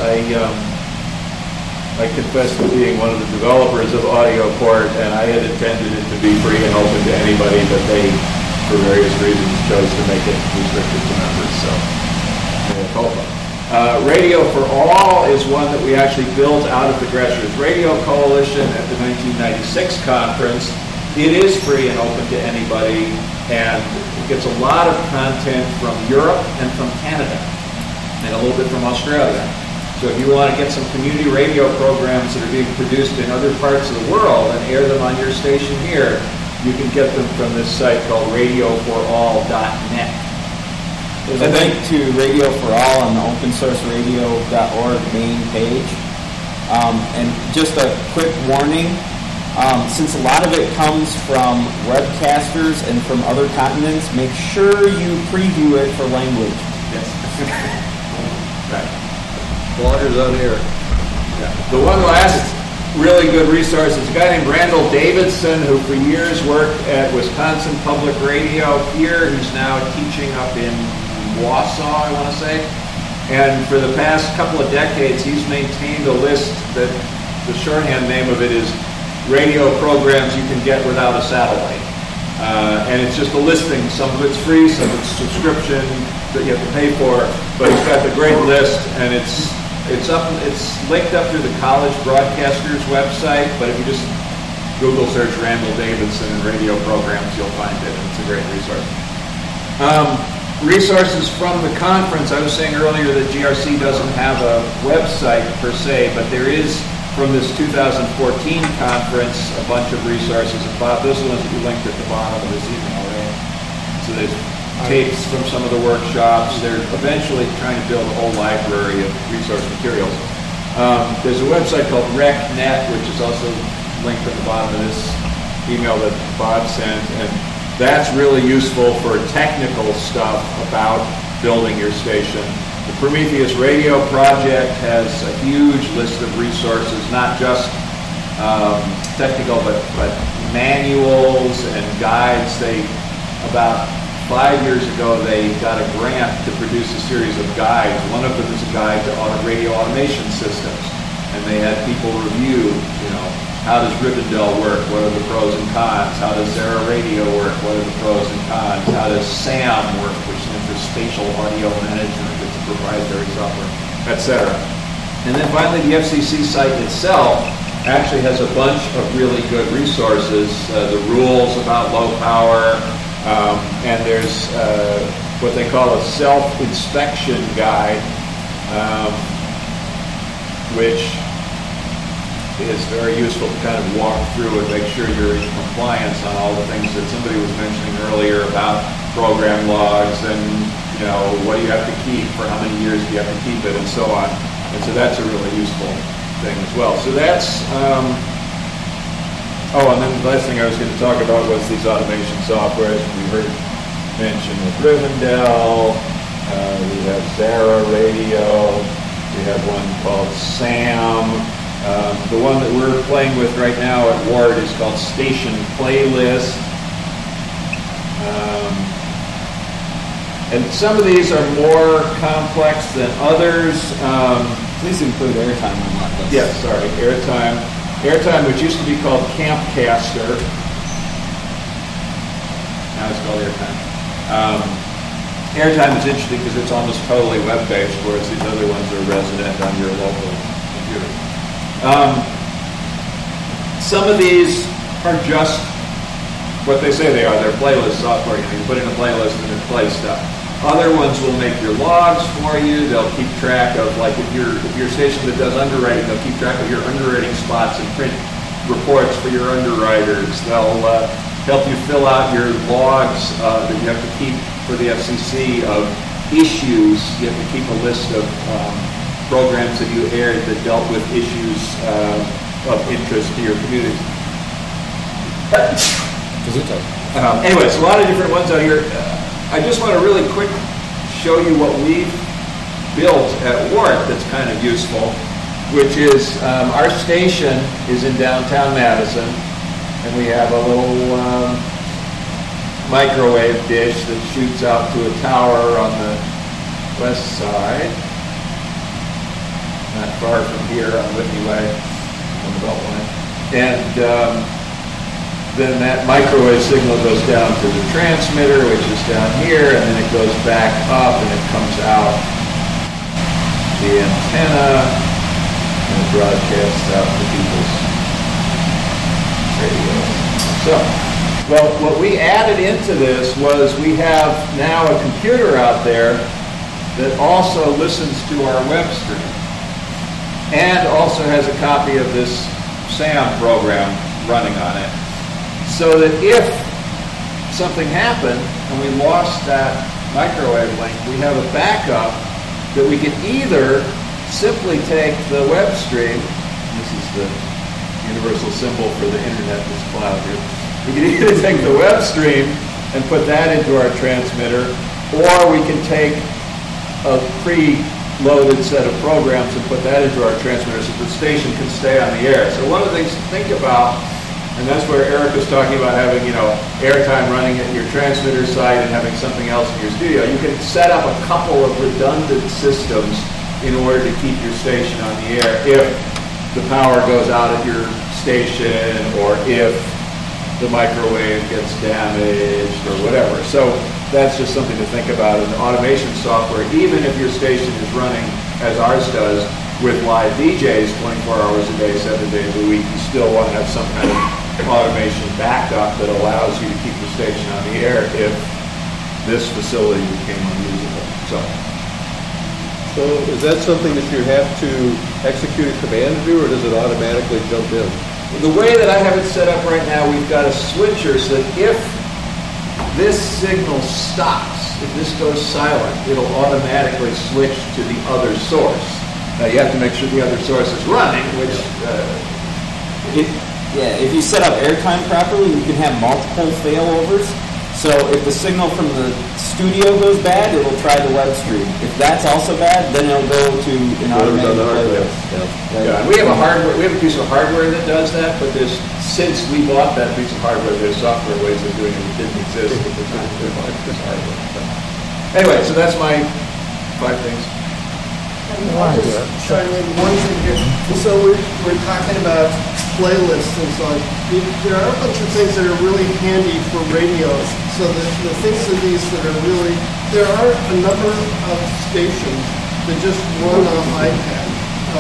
I confess to being one of the developers of AudioCourt, and I had intended it to be free and open to anybody, but they, for various reasons, chose to make it restricted to members, so mea culpa. Radio for All is one that we actually built out of the Grassroots Radio Coalition at the 1996 conference. It is free and open to anybody, and it gets a lot of content from Europe and from Canada, and a little bit from Australia. So if you want to get some community radio programs that are being produced in other parts of the world and air them on your station here, you can get them from this site called radioforall.net. There's a link to Radio for All on the opensourceradio.org main page. And just a quick warning, since a lot of it comes from webcasters and from other continents, make sure you preview it for language. Yes. Right. Bloggers on here. Yeah. The one last really good resource is a guy named Randall Davidson, who for years worked at Wisconsin Public Radio here. He's now teaching up in Wausau, I want to say. And for the past couple of decades, he's maintained a list that the shorthand name of it is radio programs you can get without a satellite. And it's just a listing. Some of it's free, some of it's subscription that you have to pay for. But he's got the great list, and it's linked up through the College Broadcasters website, but if you just Google search Randall Davidson and radio programs, you'll find it, and it's a great resource. Resources from the conference. I was saying earlier that GRC doesn't have a website per se, but there is, from this 2014 conference, a bunch of resources. And Bob, those are the ones that you linked at the bottom of this email, right? So there's tapes from some of the workshops. They're eventually trying to build a whole library of resource materials. There's a website called RecNet, which is also linked at the bottom of this email that Bob sent, and that's really useful for technical stuff about building your station. The Prometheus Radio Project has a huge list of resources, not just technical, but manuals and guides. About 5 years ago, they got a grant to produce a series of guides. One of them is a guide to radio automation systems. And they had people review, how does Rivendell work? What are the pros and cons? How does Zara Radio work? What are the pros and cons? How does SAM work, which stands for Spatial Audio Management? It's a proprietary software, etc. And then finally, the FCC site itself actually has a bunch of really good resources. The rules about low power, and there's what they call a self-inspection guide, which is very useful to kind of walk through and make sure you're in compliance on all the things that somebody was mentioning earlier about program logs and, what do you have to keep, for how many years do you have to keep it, and so on. And so that's a really useful thing as well. So that's, and then the last thing I was going to talk about was these automation softwares. We heard mentioned with Rivendell, we have Zara Radio, we have one called SAM, The one that we're playing with right now at Ward is called Station Playlist. And some of these are more complex than others. Please include airtime on that list. Yes, sorry, airtime. Airtime, which used to be called Campcaster. Now it's called airtime. Airtime is interesting because it's almost totally web-based, whereas these other ones are resident on your local computer. Some of these are just what they say they are. They're playlist software. You put in a playlist and it plays stuff. Other ones will make your logs for you. They'll keep track of, like, if you're a station that does underwriting, they'll keep track of your underwriting spots and print reports for your underwriters. They'll help you fill out your logs that you have to keep for the FCC of issues. You have to keep a list of programs that you aired that dealt with issues of interest to your community. Anyways, a lot of different ones out here. I just want to really quick show you what we've built at Wart that's kind of useful, which is our station is in downtown Madison, and we have a little microwave dish that shoots out to a tower on the west side, not far from here on Whitney Way, on the Beltline. And then that microwave signal goes down to the transmitter, which is down here, and then it goes back up and it comes out the antenna and it broadcasts out to people's radio. So, well, what we added into this was we have now a computer out there that also listens to our web stream and also has a copy of this SAM program running on it. So that if something happened and we lost that microwave link, we have a backup that we can either simply take the web stream, this is the universal symbol for the internet, this cloud here, we can either take the web stream and put that into our transmitter, or we can take a pre-loaded set of programs and put that into our transmitter so the station can stay on the air. So one of the things to think about, and that's where Eric was talking about having, airtime running at your transmitter site and having something else in your studio. You can set up a couple of redundant systems in order to keep your station on the air if the power goes out at your station or if the microwave gets damaged or whatever. So that's just something to think about in the automation software. Even if your station is running, as ours does, with live DJs 24 hours a day, 7 days a week, you still want to have some kind of automation backup that allows you to keep the station on the air if this facility became unusable. So is that something that you have to execute a command to do, or does it automatically jump in? The way that I have it set up right now, we've got a switcher so that if this signal stops, if this goes silent, it'll automatically switch to the other source. Now you have to make sure the other source is running, which if you set up airtime properly, you can have multiple failovers. So if the signal from the studio goes bad, it'll try the web stream. If that's also bad, then it'll go to an automated playlist. Yeah, we have a piece of hardware that does that, but since we bought that piece of hardware, there's software ways of doing it that didn't exist at the time we bought this hardware. Anyway, so that's my 5 things. I'll just chime in one thing here. So we're talking about playlists and so on. There are a bunch of things that are really handy for radios. So the things of these that are really, there are a number of stations that just run on iPad.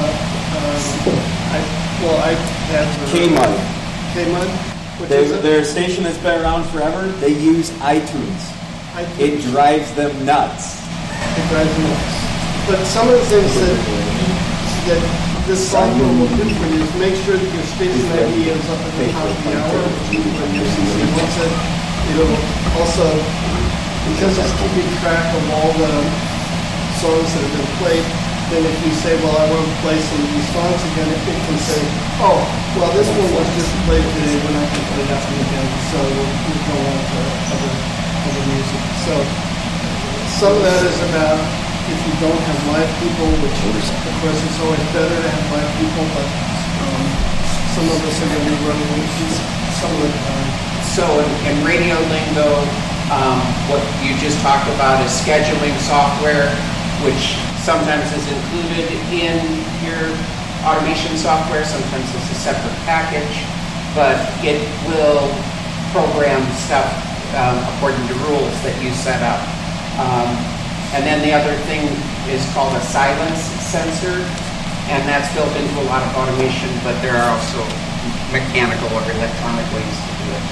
iPads. KMUD. They're a station that's been around forever. They use iTunes. It drives them nuts. It drives them nuts. But some of the things that this software will do for you is make sure that your station ID is up at the top of the hour when your CC wants it. It'll also, because it's keeping track of all the songs that have been played, then if you say, well, I want to play some of these songs again, it can say, oh, well, this one was just played today, we're not going to play that one again, so we'll go on to other music. So some of that is about if you don't have live people, which of course it's always better to have live people, but Some of us are going to be running these some of the time. So in radio lingo, what you just talked about is scheduling software, which sometimes is included in your automation software, sometimes it's a separate package, but it will program stuff according to rules that you set up. And then the other thing is called a silence sensor, and that's built into a lot of automation, but there are also mechanical or electronic ways to do it.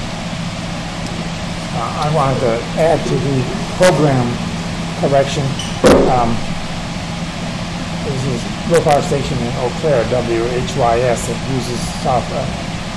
I wanted to add to the program correction. This is low power station in Eau Claire, WHYS, that uses software,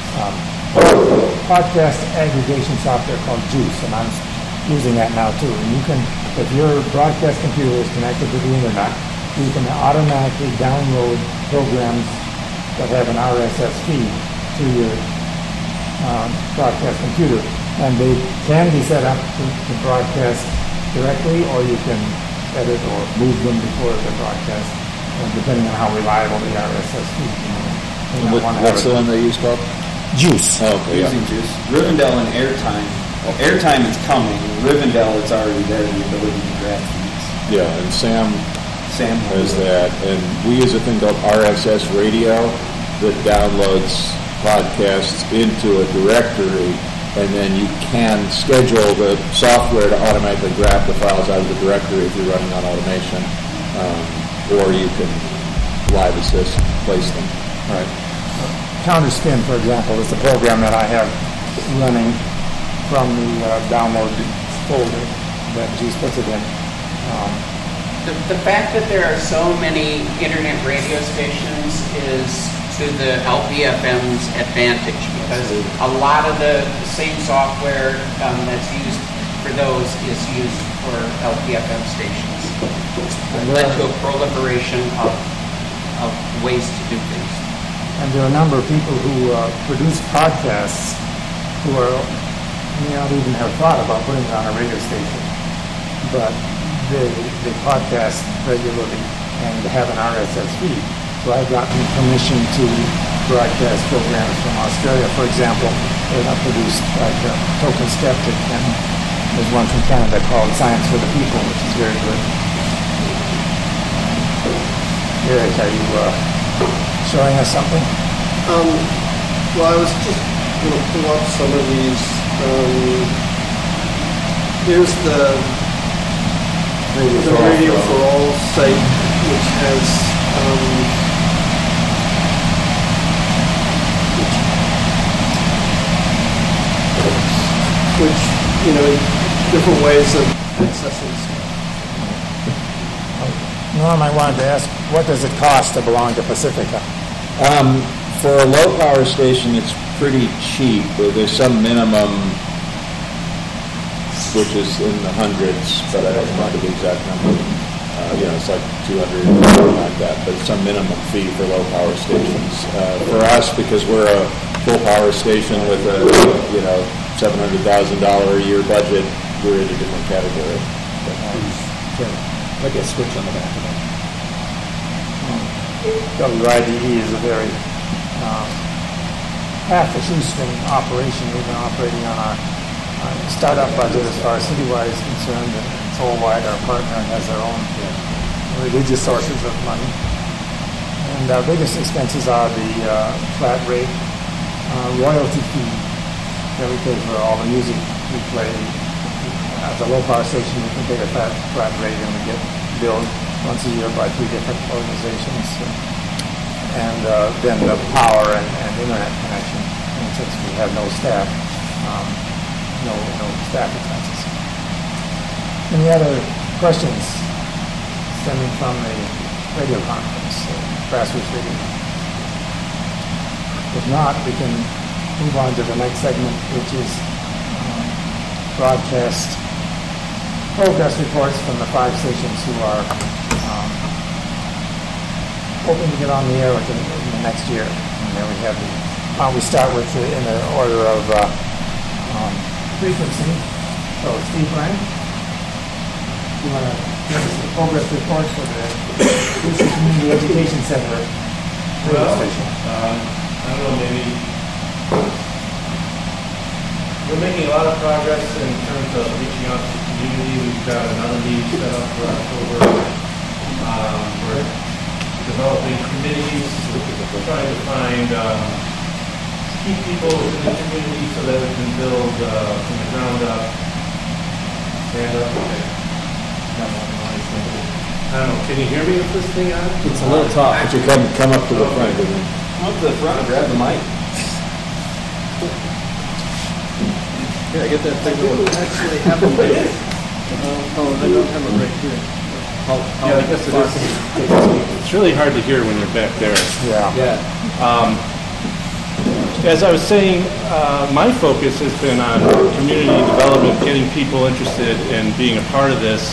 podcast aggregation software called Juice, and I'm using that now too. And you can, if your broadcast computer is connected to the internet, you can automatically download programs that have an RSS feed to your broadcast computer. And they can be set up to broadcast directly, or you can edit or move them before the broadcast, depending on how reliable the RSS feed is. What's the one they use called? Juice. Oh, okay, Using Juice. Rivendell and Airtime. Well, Airtime is coming. Rivendell, it's already there, the ability to grab feeds. Yeah, and Sam has that. And we use a thing called RSS Radio that downloads podcasts into a directory, and then you can schedule the software to automatically grab the files out of the directory if you're running on automation, or you can live assist place them. Right. Counterspin, for example, is the program that I have running from the download folder that Juice puts it in. The fact that there are so many internet radio stations is to the LPFM's advantage, because a lot of the same software that's used for those is used for LPFM stations. It led to a proliferation of ways to do things. And there are a number of people who produce podcasts who may not even have thought about putting it on a radio station, but they podcast regularly and have an RSS feed. So I've gotten permission to broadcast programs from Australia, for example, that are produced like Token Skeptic, and there's one from Canada called Science for the People, which is very good. Eric, are you showing us something? Well, I was just going to pull up some of these. Here's the Radio for All site, which has different ways of accessing stuff. Norm, I wanted to ask, what does it cost to belong to Pacifica? For a low power station, it's pretty cheap. There's some minimum, which is in the hundreds, but I don't remember the exact number. It's like 200 or something like that, but it's some minimum fee for low power stations. For us, because we're a full power station with a $700,000 a year budget, we're in a different category. Like a switch on the back of it. WIDE is a very half a shoestring operation. We've been operating on our startup budget as far as Citywide is concerned, and Tollwide, our partner, has their own religious sources of money. And our biggest expenses are the flat rate royalty fee that we pay for all the music we play. At the low power station, we can pay a flat rate, and we get billed once a year by 3 different organizations. And then the power and internet connection. And since we have no staff, no staff expenses. Any other questions stemming from the radio conference, grassroots radio? If not, we can move on to the next segment, which is broadcast progress reports from the 5 stations who are hoping to get on the air in the next year. And then we have we start with in the order of frequency. So Steve Ryan, you want to give us the progress report for the Brewster Community Education Center radio station? don't know, maybe we're making a lot of progress in terms of reaching out to the community. We've got another meeting set up for October. We're developing committees, trying to find key people in the community so that we can build from the ground up. Stand up. Okay. I don't know. Can you hear me with this thing on? It's a little tough. Why don't you come up to the front? Come up to the front and grab the mic. Yeah, get that thing going. Actually have a mic. Oh, I don't have it right here. Yeah, I guess it is. It's really hard to hear when you're back there. Yeah. As I was saying, my focus has been on community development, getting people interested in being a part of this.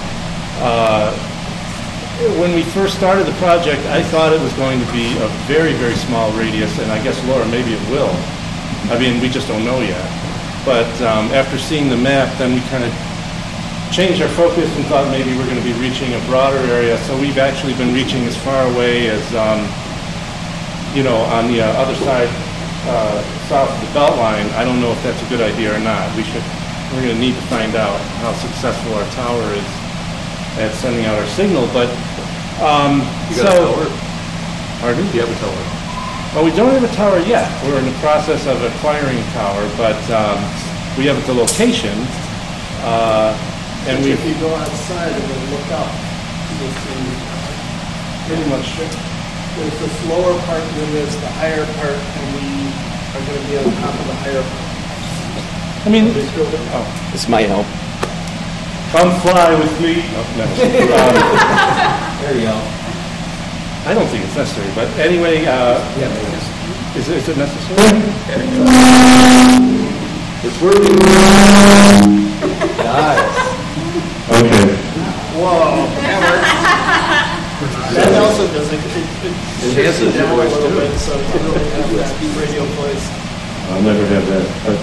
When we first started the project, I thought it was going to be a very, very small radius, and I guess, Laura, maybe it will. I mean, we just don't know yet. But after seeing the map, then we kind of changed our focus and thought maybe we're going to be reaching a broader area. So we've actually been reaching as far away as, on the other side, south of the Beltline. I don't know if that's a good idea or not. We're going to need to find out how successful our tower is at sending out our signal. But You got a tower? Pardon? Do you have a tower? Well, we don't have a tower yet. We're in the process of acquiring a tower, but we have the location. And if you go outside and then look up, you'll see pretty much there's this lower part and then there's the higher part, and we are going to be on top of the higher part. I mean, This might help. come fly with me. Oh, no. There you go. I don't think it's necessary, but anyway, is it necessary? It's working. Nice. Okay. Whoa, that works. That also does it. It enhances your voice too. Bit, so you don't really have that radio voice. I'll never have that. But,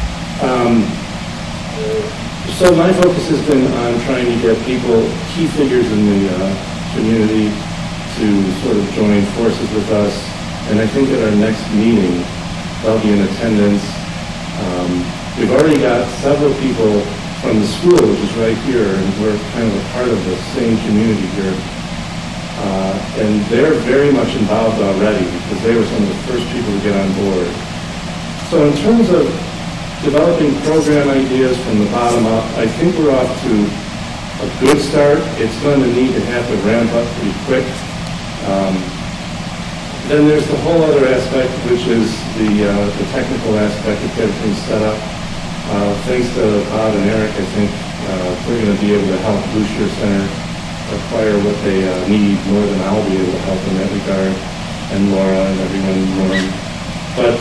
so my focus has been on trying to get people, key figures in the community, to sort of join forces with us. And I think at our next meeting, they'll be in attendance. We've already got several people from the school, which is right here, and we're kind of a part of the same community here. And they're very much involved already because they were some of the first people to get on board. So in terms of developing program ideas from the bottom up, I think we're off to a good start. It's going to need to have to ramp up pretty quick. Then there's the whole other aspect, which is the technical aspect of getting things set up. Thanks to Bob and Eric, I think we're going to be able to help Blue Shirt Center acquire what they need more than I'll be able to help in that regard, and Laura and everyone in the room. But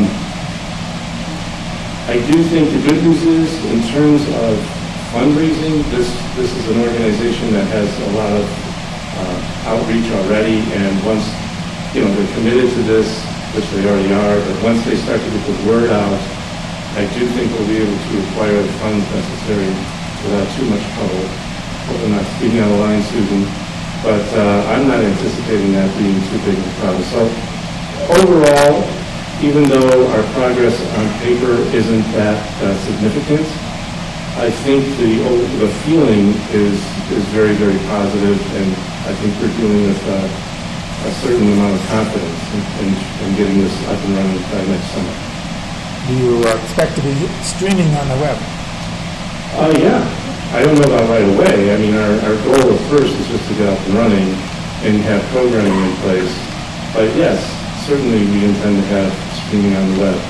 I do think the good news is, in terms of fundraising, this is an organization that has a lot of outreach already, and once they're committed to this, which they already are, but once they start to get the word out, I do think we'll be able to acquire the funds necessary without too much trouble. Hope I'm not speaking out of line, Susan, but I'm not anticipating that being too big of a problem. So overall, even though our progress on paper isn't that significant, I think the feeling is very, very positive, and I think we're dealing with a certain amount of confidence in getting this up and running by next summer. Do you expect to be streaming on the web? Yeah. I don't know about right away. I mean, our goal at first is just to get up and running and have programming in place. But yes, certainly we intend to have streaming on the web.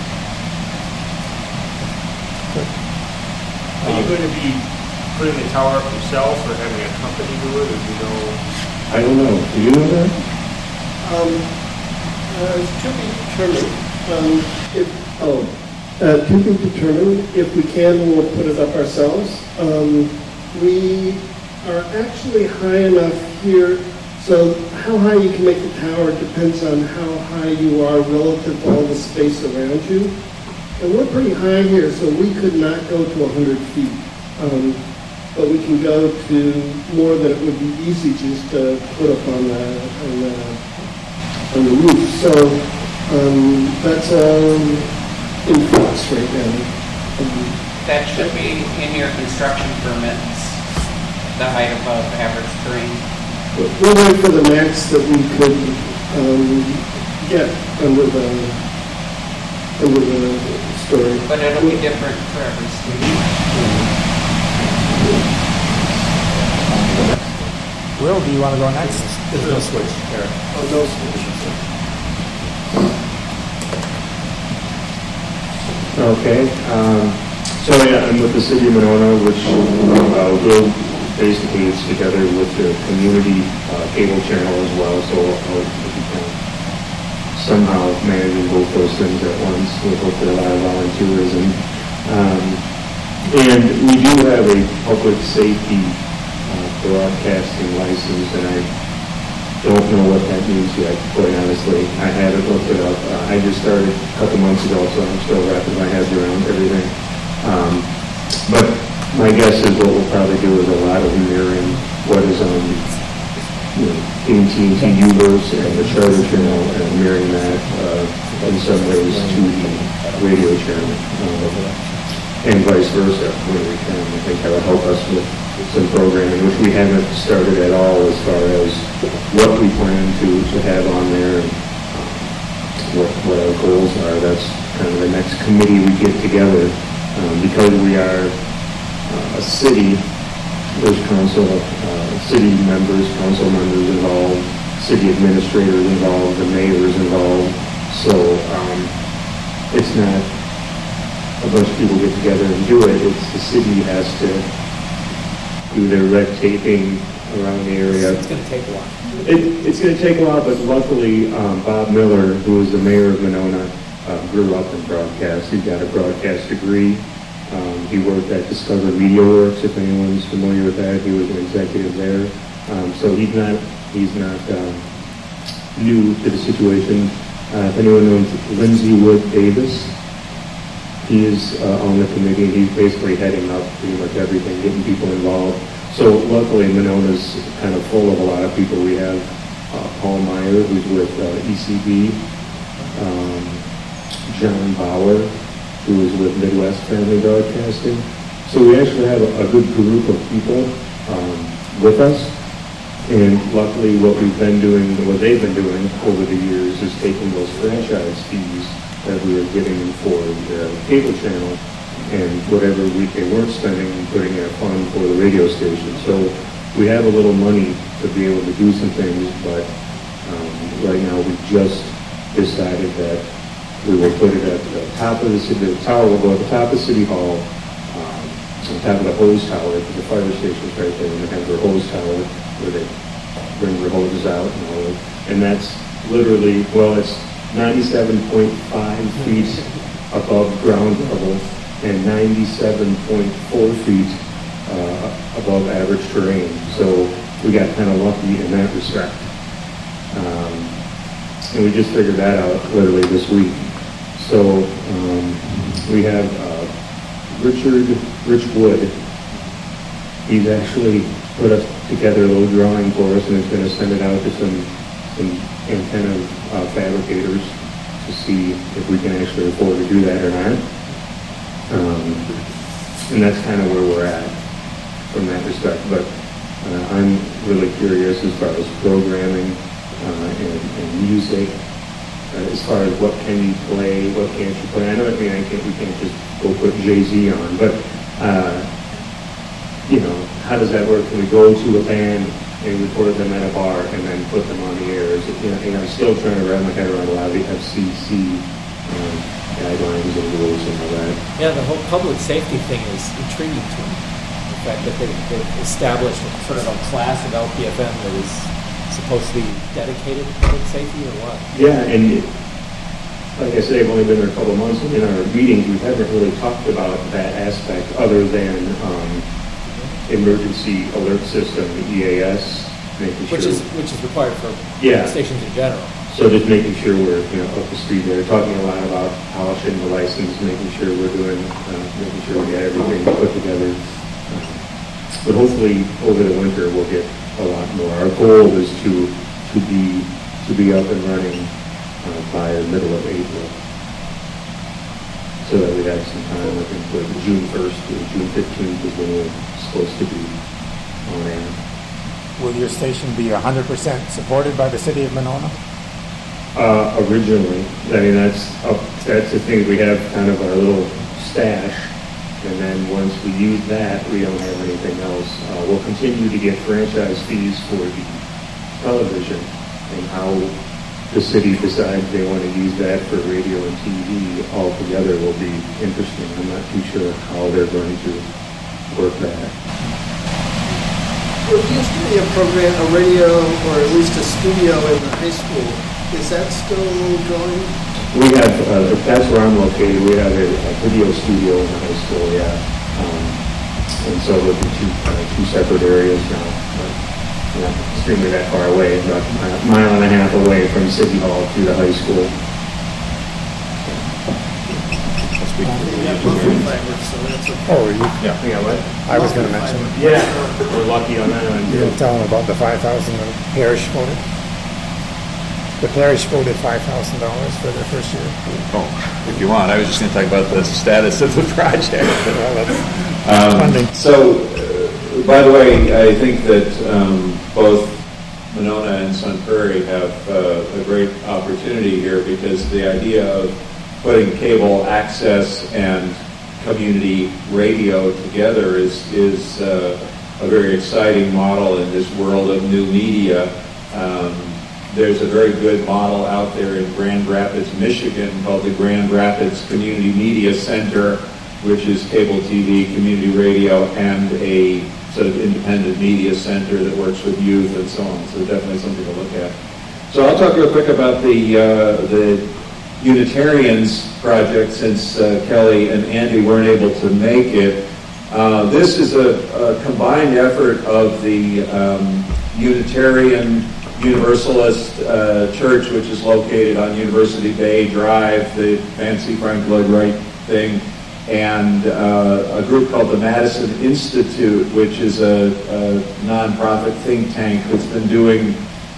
Are you going to be putting the tower up yourself or having a company do it, or do you know? I don't know. Do you know that? To be determined. If we can, we'll put it up ourselves. We are actually high enough here, so how high you can make the tower depends on how high you are relative to all the space around you. And we're pretty high here, so we could not go to 100 feet. But we can go to more than it would be easy just to put up on the roof. So That's in flux right now. That should be in your construction permits, the height above average terrain. We'll wait for the max that we could get under the story. But it'll be different for every station. Will, do you want to go next? There's no switch, Eric. Oh, no switch. Okay. So yeah, I'm with the city of Monona, which will basically it's together with the community cable channel as well. So I'll somehow managing both those things at once with hopefully a lot of volunteerism. And we do have a public safety broadcasting license, and I don't know what that means yet, quite honestly. I haven't looked it up. I just started a couple months ago, so I'm still wrapping my head around everything. But my guess is what we'll probably do is a lot of mirroring what is on AT&T Uverse and the Charter channel, and mirroring that in some ways to the radio channel, and vice versa when we can. I think that will help us with some programming, which we haven't started at all as far as what we plan to have on there and what our goals are. That's kind of the next committee we get together. Because we are a city, there's city members, council members involved, city administrators involved, the mayor's involved. So it's not a bunch of people get together and do it. It's the city has to do their red taping around the area. It's going to take a while. It's going to take a while, but luckily Bob Miller, who is the mayor of Monona, grew up in broadcast. He got a broadcast degree. He worked at Discover Media Works, if anyone's familiar with that. He was an executive there. So he's not new to the situation. If anyone knows Lindsay Wood Davis, he is on the committee. He's basically heading up pretty much everything, getting people involved. So luckily Monona's kind of full of a lot of people. We have Paul Meyer, who's with ECB, John Bauer, who is with Midwest Family Broadcasting. So we actually have a good group of people with us. And luckily what we've been doing, what they've been doing over the years is taking those franchise fees that we were getting for the cable channel and whatever they weren't spending and putting in a fund for the radio station. So we have a little money to be able to do some things, but right now we just decided that we will put it at the top of the city. The tower will go at the top of City Hall, on top of the hose tower, because the fire station's right there, and they have their hose tower where they bring their hoses out and all that. And that's literally, well, it's 97.5 feet above ground level and 97.4 feet above average terrain. So we got kind of lucky in that respect. And we just figured that out literally this week. So we have Rich Wood. He's actually put us together a little drawing for us, and is going to send it out to some antenna fabricators to see if we can actually afford to do that or not. And that's kind of where we're at from that respect. But I'm really curious as far as programming and music, as far as what can you play, what can't you play. I know we can't just go put Jay-Z on, but how does that work? Can we go to a band and record them at a bar and then put them on the air? I'm still trying to wrap my head around a lot of the FCC guidelines and rules and all that. Yeah, the whole public safety thing is intriguing to me. The fact that they've established sort of a class of LPFM that is supposed to be dedicated to public safety or what? Yeah, and like I say, I've only been there a couple of months. In our meetings, we haven't really talked about that aspect other than emergency alert system, EAS, making which is required for stations in general. So just making sure we're up to speed there. Talking a lot about polishing the license, making sure we're doing, making sure we got everything put together. But hopefully over the winter we'll get a lot more. Our goal is to be up and running by the middle of April. So that we have some time, I think, for June 1st to June 15th is when we're supposed to be on air. Will your station be 100% supported by the city of Monona? Originally, I mean, that's the thing, we have kind of our little stash, and then once we use that, we don't have anything else. We'll continue to get franchise fees for the television, and how the city decides they want to use that for radio and TV altogether will be interesting. I'm not too sure how they're going to work that. There used to be a radio, or at least a studio in the high school. Is that still going? We have, that's where I'm located, we have a video studio in the high school, yeah. And so it'll be two separate areas now. But not extremely that far away, about a mile and a half away from City Hall to the high school. Oh, you? Yeah. What? I was going to mention. Yeah, we're lucky on that one. You didn't tell them about the $5,000 the parish voted? The parish voted $5,000 for their first year. Oh, if you want, I was just going to talk about the status of the project. Funding. By the way, I think that both Monona and Sun Prairie have a great opportunity here, because the idea of putting cable access and community radio together is a very exciting model in this world of new media. There's a very good model out there in Grand Rapids, Michigan, called the Grand Rapids Community Media Center, which is cable TV, community radio, and a sort of independent media center that works with youth and so on. So definitely something to look at. So I'll talk real quick about the Unitarians project, since Kelly and Andy weren't able to make it. This is a combined effort of the Unitarian Universalist Church, which is located on University Bay Drive, the fancy Frank Lloyd Wright thing, and a group called the Madison Institute, which is a nonprofit think tank that's been doing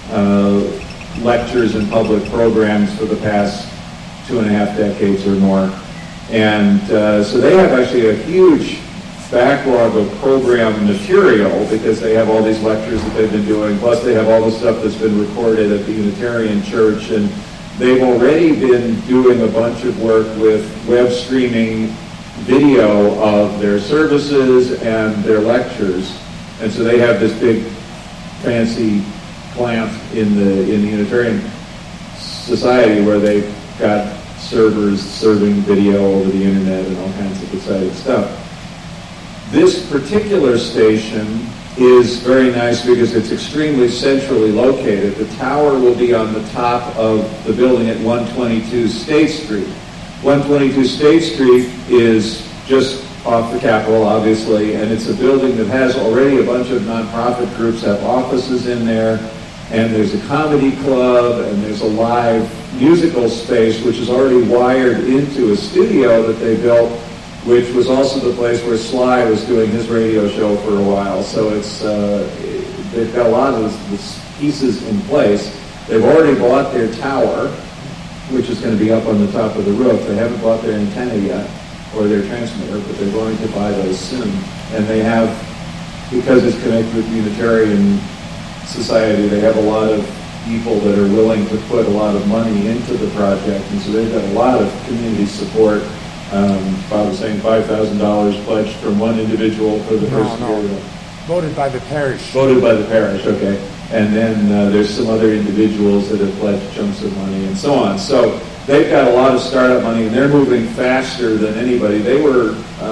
lectures and public programs for the past 2.5 decades or more. And so they have actually a huge backlog of program material, because they have all these lectures that they've been doing, plus they have all the stuff that's been recorded at the Unitarian Church, and they've already been doing a bunch of work with web streaming video of their services and their lectures. And so they have this big fancy plant in the Unitarian Society where they've got servers serving video over the internet and all kinds of exciting stuff. This particular station is very nice because it's extremely centrally located. The tower will be on the top of the building at 122 State Street. 122 State Street is just off the Capitol, obviously, and it's a building that has already a bunch of nonprofit groups have offices in there, and there's a comedy club, and there's a live musical space, which is already wired into a studio that they built, which was also the place where Sly was doing his radio show for a while. So it's they've got a lot of these pieces in place. They've already bought their tower, which is going to be up on the top of the roof. They haven't bought their antenna yet, or their transmitter, but they're going to buy those soon. And they have, because it's connected with Unitarian Society, they have a lot of people that are willing to put a lot of money into the project, and so they've got a lot of community support. Bob was saying $5,000 pledged from one individual for the first year. Voted by the parish. Voted by the parish, okay. And then there's some other individuals that have pledged chunks of money and so on. So they've got a lot of startup money, and they're moving faster than anybody. They were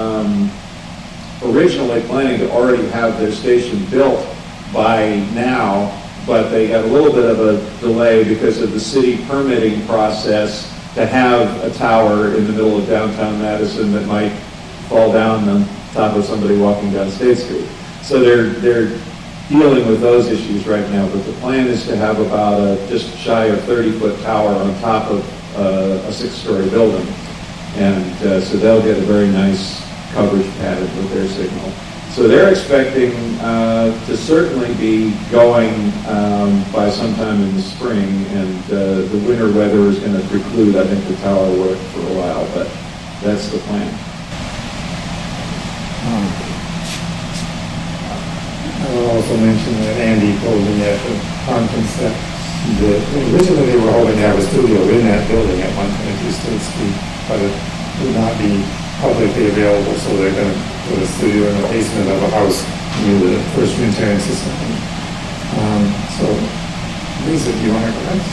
originally planning to already have their station built by now, but they had a little bit of a delay because of the city permitting process to have a tower in the middle of downtown Madison that might fall down on top of somebody walking down State Street. So they're dealing with those issues right now, but the plan is to have about a just shy of 30-foot tower on top of a 6-story building. And so they'll get a very nice coverage pattern with their signal. So they're expecting to certainly be going by sometime in the spring, and the winter weather is going to preclude, I think, the tower work for a while, but that's the plan. I will also mention that Andy told me at the conference that originally they were hoping to have a studio in that building at 122 State Street, but it would not be publicly available, so they're going to put a studio in the basement of a house near the First Unitarian System. So, Lisa, do you want to go ahead?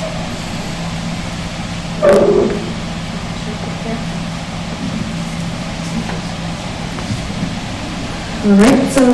All right, so,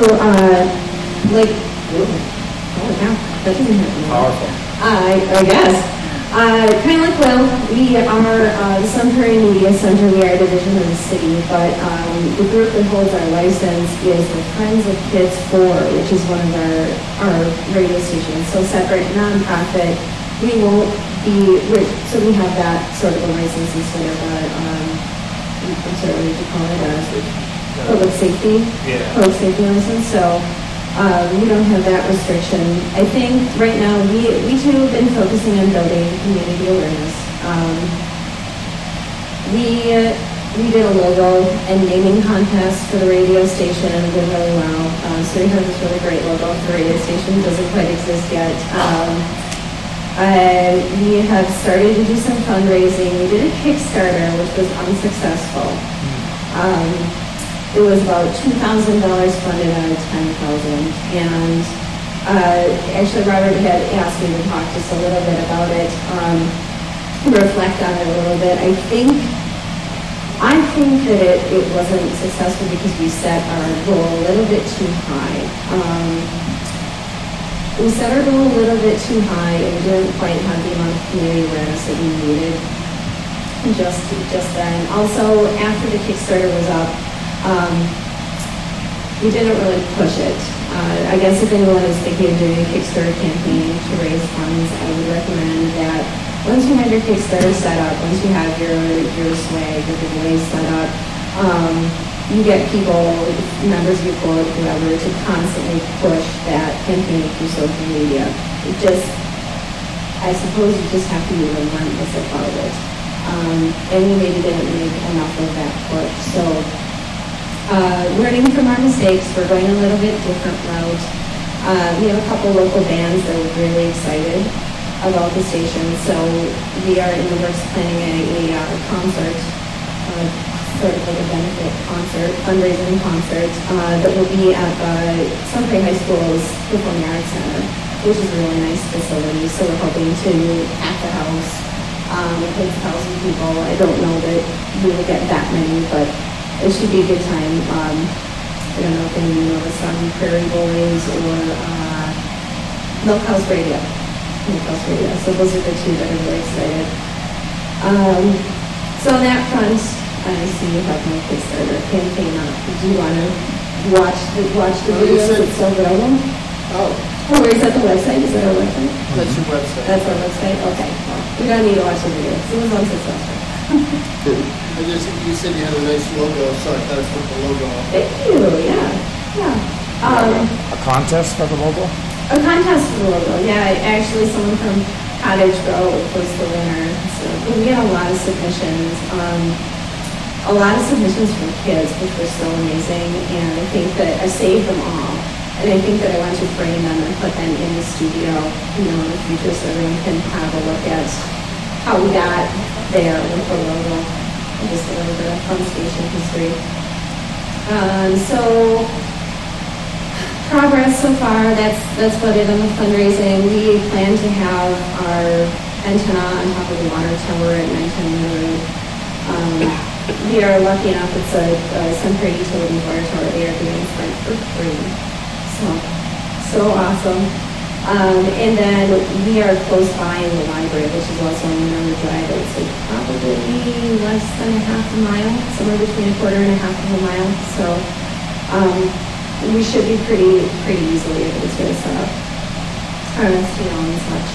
Powerful. I guess. Kind of like Will, we are the Sun Prairie Media Center. We are a division of the city, but the group that holds our license is the Friends of Kids 4, which is one of our radio stations. So separate, nonprofit. We won't be, so we have that sort of a license instead of I'm sorry, what did you call it? Public safety license. So we don't have that restriction. I think right now we too have been focusing on building community awareness. We did a logo and naming contest for the radio station and did really well. So we have this really great logo for the radio station. It doesn't quite exist yet. We have started to do some fundraising. We did a Kickstarter, which was unsuccessful. It was about $2,000 funded out of $10,000, and actually Robert had asked me to talk just a little bit about it, reflect on it a little bit. I think that it wasn't successful because we set our goal a little bit too high. We set our goal a little bit too high, and we didn't quite have the amount of community awareness that we needed just then. Also, after the Kickstarter was up, we didn't really push it. I guess if anyone is thinking of doing a Kickstarter campaign to raise funds, I would recommend that once you have your Kickstarter set up, once you have your swag, your giveaways set up, you get people, members of your board, whoever, to constantly push that campaign through social media. I suppose you just have to be relentless about it. And we maybe didn't make enough of that push. So, learning from our mistakes, we're going a little bit different route. We have a couple local bands that are really excited about the station, so we are in the works planning a concert, sort of like a benefit concert, fundraising concert, that will be at Sun Prairie High School's Performing Arts Center, which is a really nice facility. So we're hoping to pack the house with 1,000 people. I don't know that we will get that many, but it should be a good time. I don't know if any of you know the song Prairie Boys or Milkhouse Radio. So those are the two that are really excited. So on that front, I see you have my Kickstarter campaign up. Do you want to watch the videos that still going? Oh, is that the website? Is that our website? That's your website. That's our website? Okay. Well, we don't need to watch the videos. It was unsuccessful. You said you had a nice logo, so I thought I'd put the logo up. Thank you, yeah. A contest for the logo? A contest for the logo, yeah. Actually, someone from Cottage Grove was the winner. So we had a lot of submissions. From kids, which were so amazing. And I think that I saved them all. And I think that I want to frame them and put them in the studio, in the future, so everyone can have a look at how we got there with the logo. And just a little bit of fun station history. So progress so far, that's what it on the fundraising. We plan to have our antenna on top of the water tower at 910 Road. We are lucky enough, it's a Sun Prairie Utility water tower. They are doing Sprint for free. So awesome. And then we are close by in the library, which is also on Monroe Drive. It's probably less than a half a mile, somewhere between a quarter and a half of a mile. So we should be pretty easily able to set up our STL and such.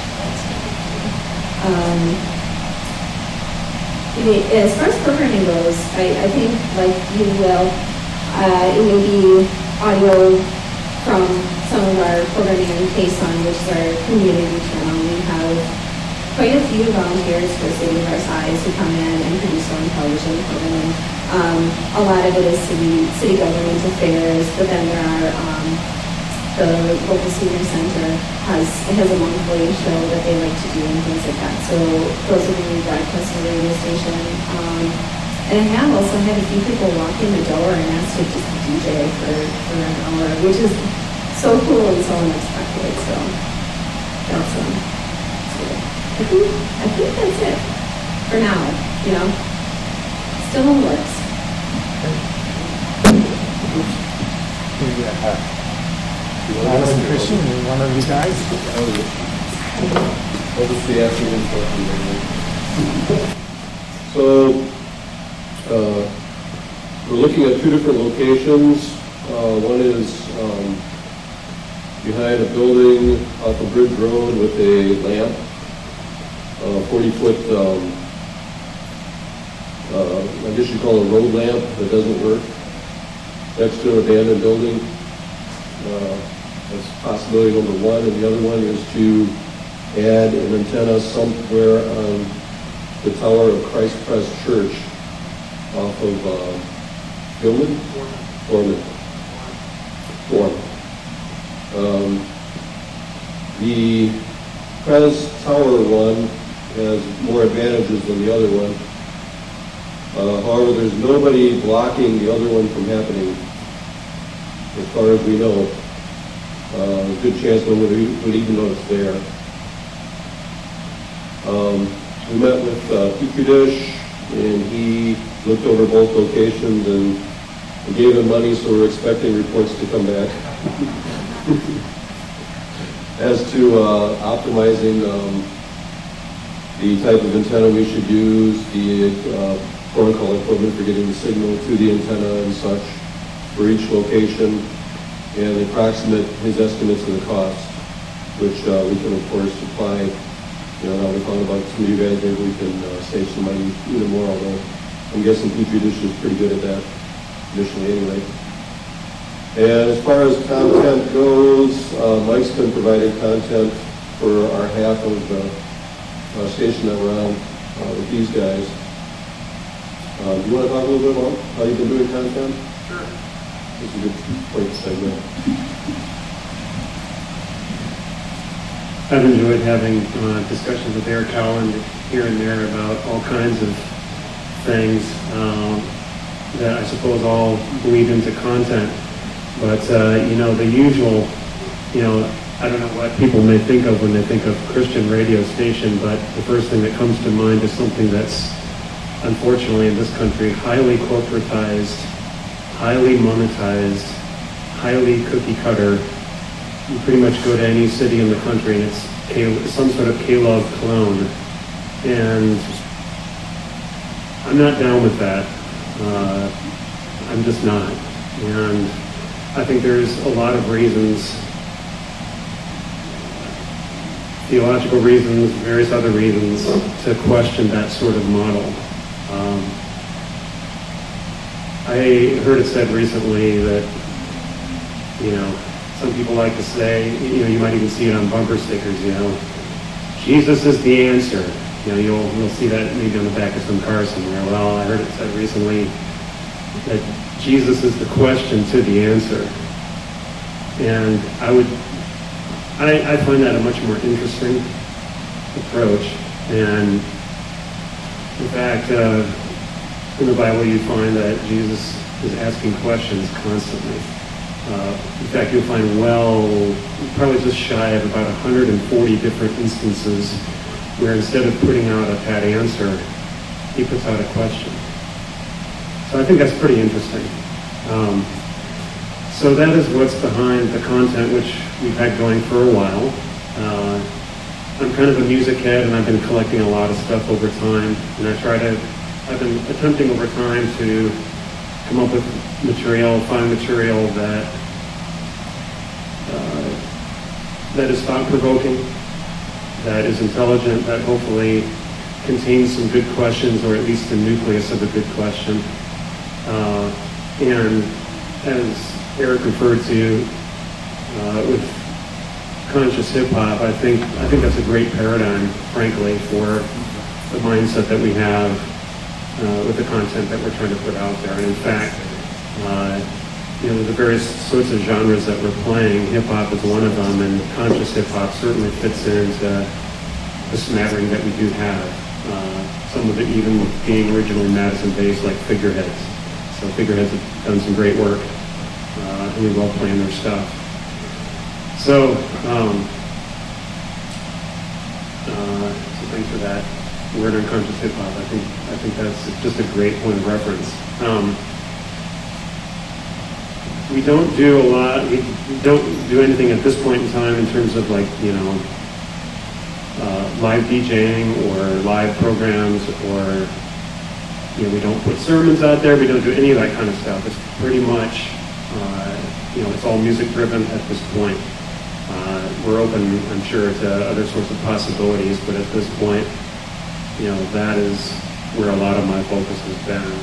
As far as programming goes, I think, like you will, it may be audio from some of our programming on KSUN, which is our community channel. We have quite a few volunteers for a city of our size who come in and produce their own television programming. A lot of it is city government affairs, but then there are the local senior center has a monthly show that they like to do and things like that. So those are being broadcast on the radio station. And I have also had a few people walk in the door and ask to just DJ for an hour, which is so cool and so unexpected. So that's I think that's it for now. Still in the works. Alan and Christian, one of you guys? I'll just be asking him questions. So, we're looking at two different locations. One is behind a building off of Bridge Road with a lamp, 40-foot, I guess you call it a road lamp that doesn't work, next to an abandoned building. That's possibility number one, and the other one is to add an antenna somewhere on the tower of Christ Pres Church off of Gilman? Foreman. The Pres Tower one has more advantages than the other one. However, there's nobody blocking the other one from happening, as far as we know. Good chance no one would even know it's there. We met with Petri Dish, and he looked over both locations and gave him money, so we're expecting reports to come back. As to optimizing the type of antenna we should use, the protocol equipment for getting the signal to the antenna and such for each location, and his estimates of the cost, which we can of course supply. Now we're talking about some of you guys, maybe we can save some money even more, although I'm guessing Petri Dish is pretty good at that initially anyway. And as far as content goes, Mike's been providing content for our half of the station that we're on with these guys. Do you want to talk a little bit about how you've been doing content? Sure. This is a good point to segment. I've enjoyed having discussions with Eric Howland here and there about all kinds of things that I suppose all bleed into content. But, the usual, I don't know what people may think of when they think of Christian radio station, but the first thing that comes to mind is something that's, unfortunately, in this country, highly corporatized, highly monetized, highly cookie cutter. You pretty much go to any city in the country and it's some sort of K-Log clone. And I'm not down with that. I'm just not. And I think there's a lot of reasons, theological reasons, various other reasons, to question that sort of model. I heard it said recently that, some people like to say, you might even see it on bumper stickers, Jesus is the answer. You'll see that maybe on the back of some car somewhere. Well, I heard it said recently that Jesus is the question to the answer. And I find that a much more interesting approach. And in fact, in the Bible you find that Jesus is asking questions constantly. In fact, you'll find probably just shy of about 140 different instances where instead of putting out a pat answer, he puts out a question. So I think that's pretty interesting. So that is what's behind the content which we've had going for a while. I'm kind of a music head, and I've been collecting a lot of stuff over time, and I've been attempting over time to come up with find material that is thought-provoking, that is intelligent, that hopefully contains some good questions, or at least the nucleus of a good question. And as Eric referred to with conscious hip hop, I think that's a great paradigm, frankly, for the mindset that we have with the content that we're trying to put out there. And in fact, the various sorts of genres that we're playing, hip hop is one of them, and conscious hip hop certainly fits into the smattering that we do have. Some of it even being originally Madison-based, like Figureheads. So Figureheads have done some great work, and we love playing their stuff. So, so thanks for that word unconscious hip hop. I think that's just a great point of reference. We don't do a lot. We don't do anything at this point in time in terms of live DJing or live programs, or we don't put sermons out there. We don't do any of that kind of stuff. It's pretty much it's all music driven at this point. We're open, I'm sure, to other sorts of possibilities, but at this point, that is where a lot of my focus has been.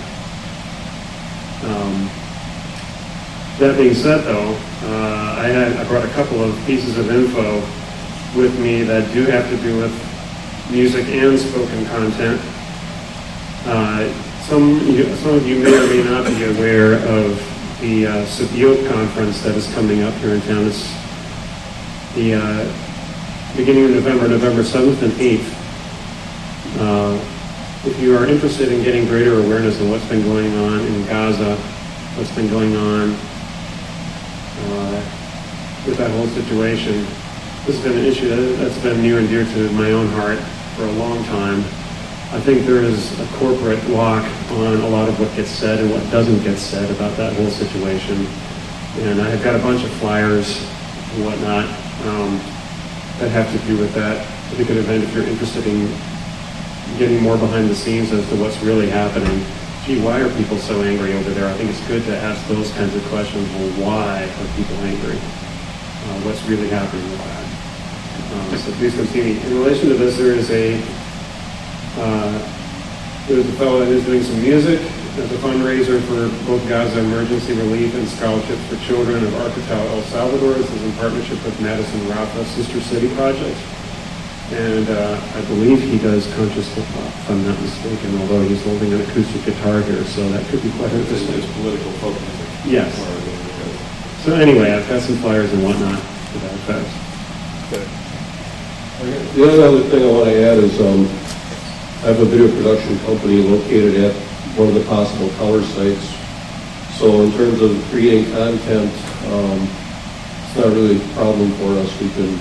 That being said, though, I brought a couple of pieces of info with me that do have to do with music and spoken content. Some of you may or may not be aware of the Sukkot conference that is coming up here in town. It's the beginning of November 7th and 8th. If you are interested in getting greater awareness of what's been going on in Gaza, what's been going on with that whole situation, this has been an issue that's been near and dear to my own heart for a long time. I think there is a corporate lock on a lot of what gets said and what doesn't get said about that whole situation. And I've got a bunch of flyers and whatnot that have to do with that particular event. If you're interested in getting more behind the scenes as to what's really happening, gee, why are people so angry over there? I think it's good to ask those kinds of questions. Well, why are people angry? What's really happening with that? So please come see me. In relation to this, there's a fellow that is doing some music as a fundraiser for both Gaza Emergency Relief and Scholarships for Children of Arquitao, El Salvador. This is in partnership with Madison Rafa Sister City Project. And I believe he does conscious hip hop, if I'm not mistaken, although he's holding an acoustic guitar here, so that could be quite interesting. It's political folk music. Yes. So anyway, I've got some flyers and whatnot to that effect. Good. The only other thing I want to add is I have a video production company located at one of the possible tower sites. So in terms of creating content, it's not really a problem for us. We can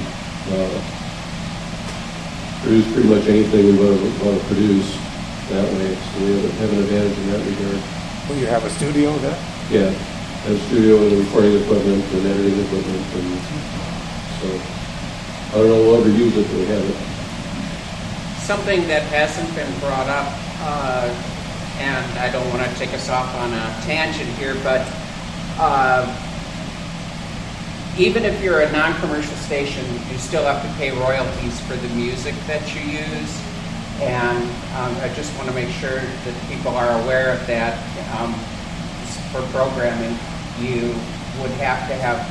produce pretty much anything we want to produce that way. So we have an advantage in that regard. Well, you have a studio there? Yeah, a studio and recording equipment and editing equipment. And so I don't know, we'll ever use it, but we have it. Something that hasn't been brought up, and I don't want to take us off on a tangent here, but even if you're a non-commercial station, you still have to pay royalties for the music that you use. And I just want to make sure that people are aware of that. For programming, you would have to have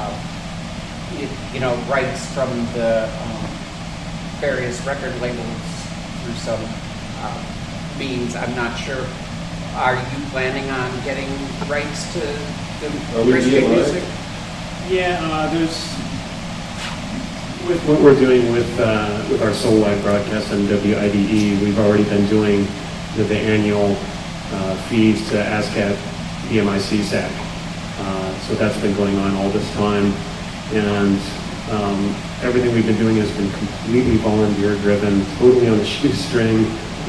rights from the various record labels through some means. I'm not sure. Are you planning on getting rights to the Christian music? Yeah, there's with what we're doing with our Soul Live broadcast on WIDE. We've already been doing the annual fees to ASCAP, BMI CSAC. So that's been going on all this time, and everything we've been doing has been completely volunteer driven, totally on the shoestring.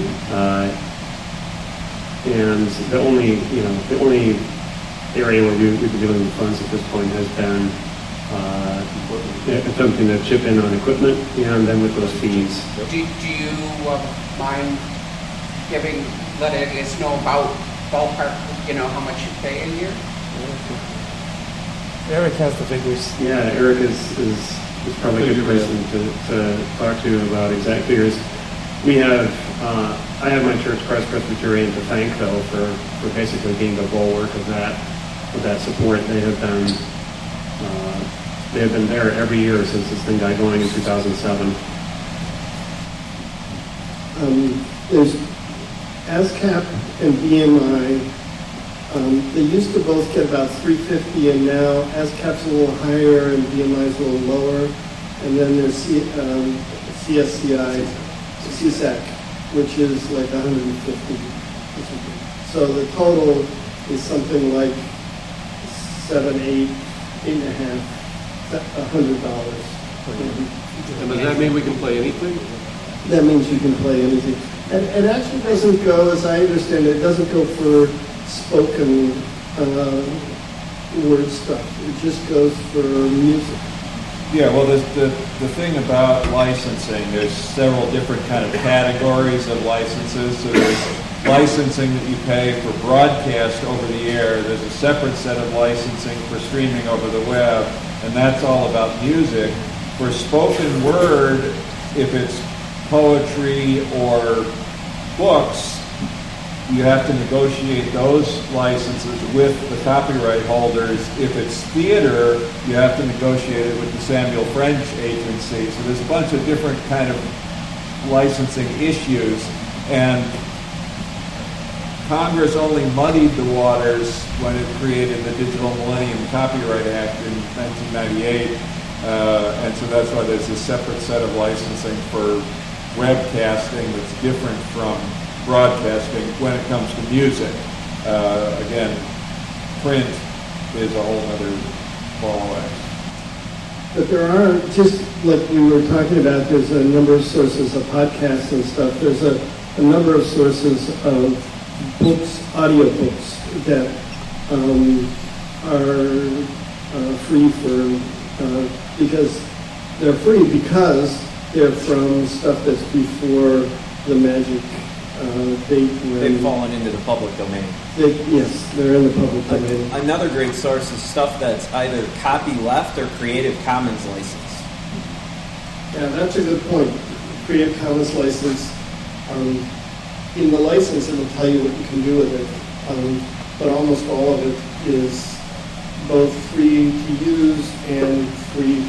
And the only area where we've been dealing with funds at this point has been attempting to chip in on equipment, and then with those fees. Do you mind letting us know about ballpark, how much you pay a year? Eric has the figures. Yeah, Eric is probably a good person to talk to about exact figures. We have, I have my church, Christ Presbyterian, to thank, though, for basically being the bulwark of that. with that support. They have been there every year since this thing got going in 2007. There's ASCAP and BMI. They used to both get about 350, and now ASCAP's a little higher and BMI's a little lower. And then there's CSCI, CSAC, which is like 150. So the total is something like $7, $8, $8.5, $100. And does that mean we can play anything? That means you can play anything. And it actually doesn't go, as I understand it, it doesn't go for spoken word stuff. It just goes for music. Yeah, well, the thing about licensing, there's several different kind of categories of licenses. So there's licensing that you pay for broadcast over the air. There's a separate set of licensing for streaming over the web, and that's all about music. For spoken word, if it's poetry or books, you have to negotiate those licenses with the copyright holders. If it's theater, you have to negotiate it with the Samuel French Agency. So there's a bunch of different kind of licensing issues. And Congress only muddied the waters when it created the Digital Millennium Copyright Act in 1998. And so that's why there's a separate set of licensing for webcasting that's different from broadcasting when it comes to music. Again, print is a whole other ball of wax. But there are, just like we were talking about, there's a number of sources of podcasts and stuff. There's a number of sources of books, audio books, that are free for, because they're free because they're from stuff that's before the magic date. They've fallen into the public domain. Yes, they're in the public domain. Another great source is stuff that's either copyleft or Creative Commons license. Yeah, that's a good point. Creative Commons license. In the license, it will tell you what you can do with it, but almost all of it is both free to use and free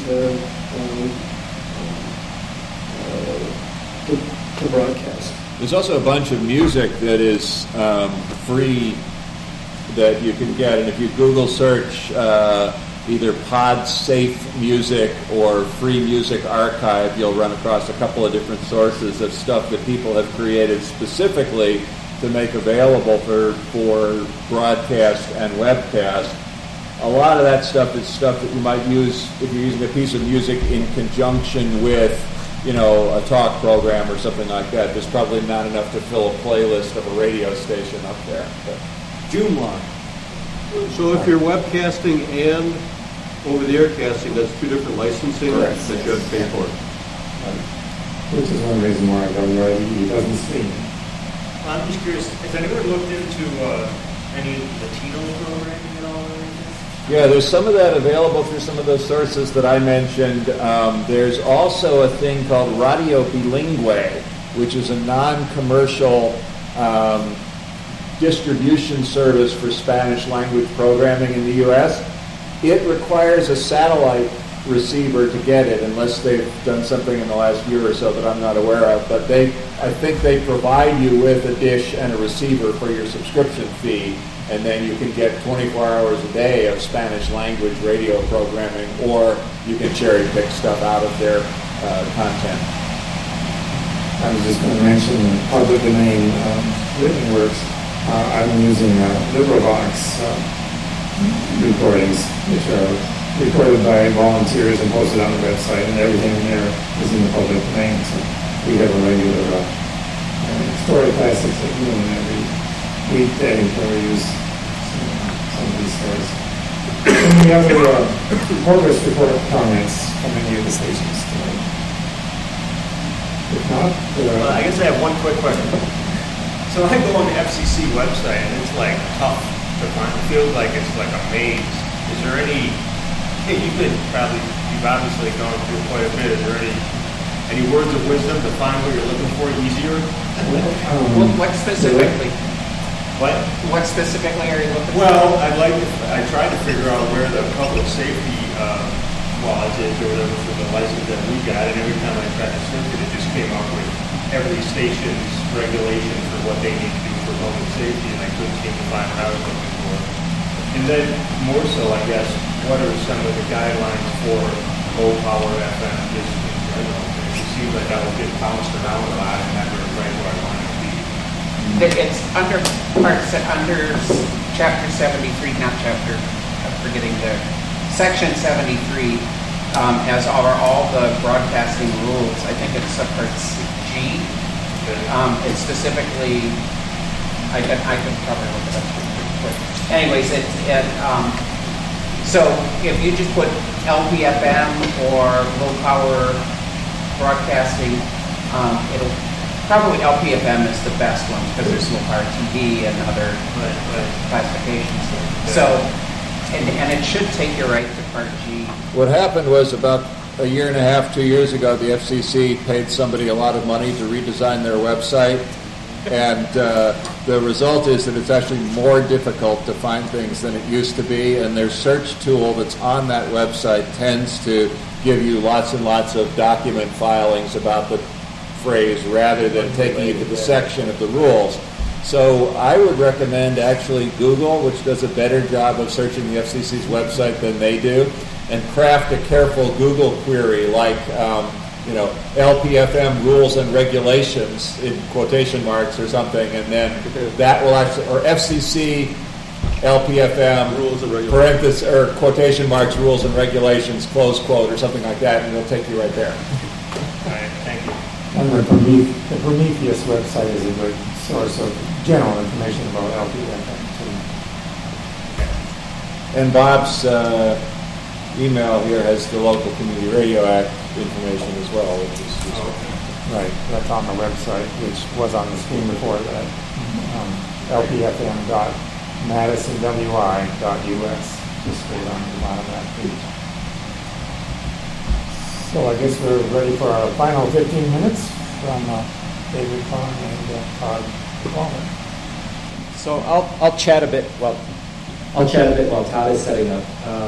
to broadcast. There's also a bunch of music that is free that you can get, and if you Google search either PodSafe Music or Free Music Archive, you'll run across a couple of different sources of stuff that people have created specifically to make available for broadcast and webcast. A lot of that stuff is stuff that you might use if you're using a piece of music in conjunction with, a talk program or something like that. There's probably not enough to fill a playlist of a radio station up there. But Joomla. So if you're webcasting and over-the-air casting, that's two different licensing that you have to pay for. Which is one reason why WIDE doesn't stream. I'm just curious, has anyone looked into any Latino programming at all? Yeah, there's some of that available through some of those sources that I mentioned. There's also a thing called Radio Bilingüe, which is a non-commercial distribution service for Spanish language programming in the U.S. It requires a satellite receiver to get it, unless they've done something in the last year or so that I'm not aware of. But I think they provide you with a dish and a receiver for your subscription fee, and then you can get 24 hours a day of Spanish language radio programming, or you can cherry pick stuff out of their content. I was just going to mention public domain written works. I'm using LibriVox recordings, which are recorded by volunteers and posted on the website, and everything in there is in the public domain. So we have a regular story classics that we do every week that use some of these stories. Any other progress report comments from any of the stations today? If not, I guess I have one quick question. So I go on the FCC website and it's like tough to find. It feels like it's like a maze. Is there any? You've obviously gone through quite a bit. Is there any words of wisdom to find what you're looking for easier? What specifically? What? What specifically are you looking for? Well, I tried to figure out where the public safety laws is or whatever for the license that we got, and every time I tried to search it, it just came up with every station's regulation for what they need to do for public safety, and I couldn't seem to find what I was looking for. And then, more so, I guess, what are some of the guidelines for low power FM just in general? It seems like I would get bounced around a lot and never right where I wanted to be. It's under chapter 73, not chapter, I'm forgetting the, section 73 has all the broadcasting rules. I think it's subpart G. It's specifically, I can probably look it up pretty quick. Anyways, so if you just put LPFM or low power broadcasting, it'll probably LPFM is the best one because there's low power TV and other classifications. So, and it should take you right to part G. What happened was about a year and a half, 2 years ago, the FCC paid somebody a lot of money to redesign their website, and the result is that it's actually more difficult to find things than it used to be, and their search tool that's on that website tends to give you lots and lots of document filings about the phrase rather than taking you to the section of the rules. So I would recommend actually Google, which does a better job of searching the FCC's website than they do, and craft a careful Google query like, LPFM rules and regulations in quotation marks or something, and then that will actually, or FCC LPFM rules and parentheses or quotation marks rules and regulations close quote or something like that, and it'll take you right there. All right, thank you. And the Prometheus website is a good source of general information about LPFM too. And Bob's email here has the Local Community Radio Act information as well, which is useful. Right, that's on the website, which was on the screen before that. LPFM.madisonwi.us, just straight on the bottom of that page. So I guess we're ready for our final 15 minutes from David Kahn and Todd Palmer. So I'll chat a bit while Todd is setting up.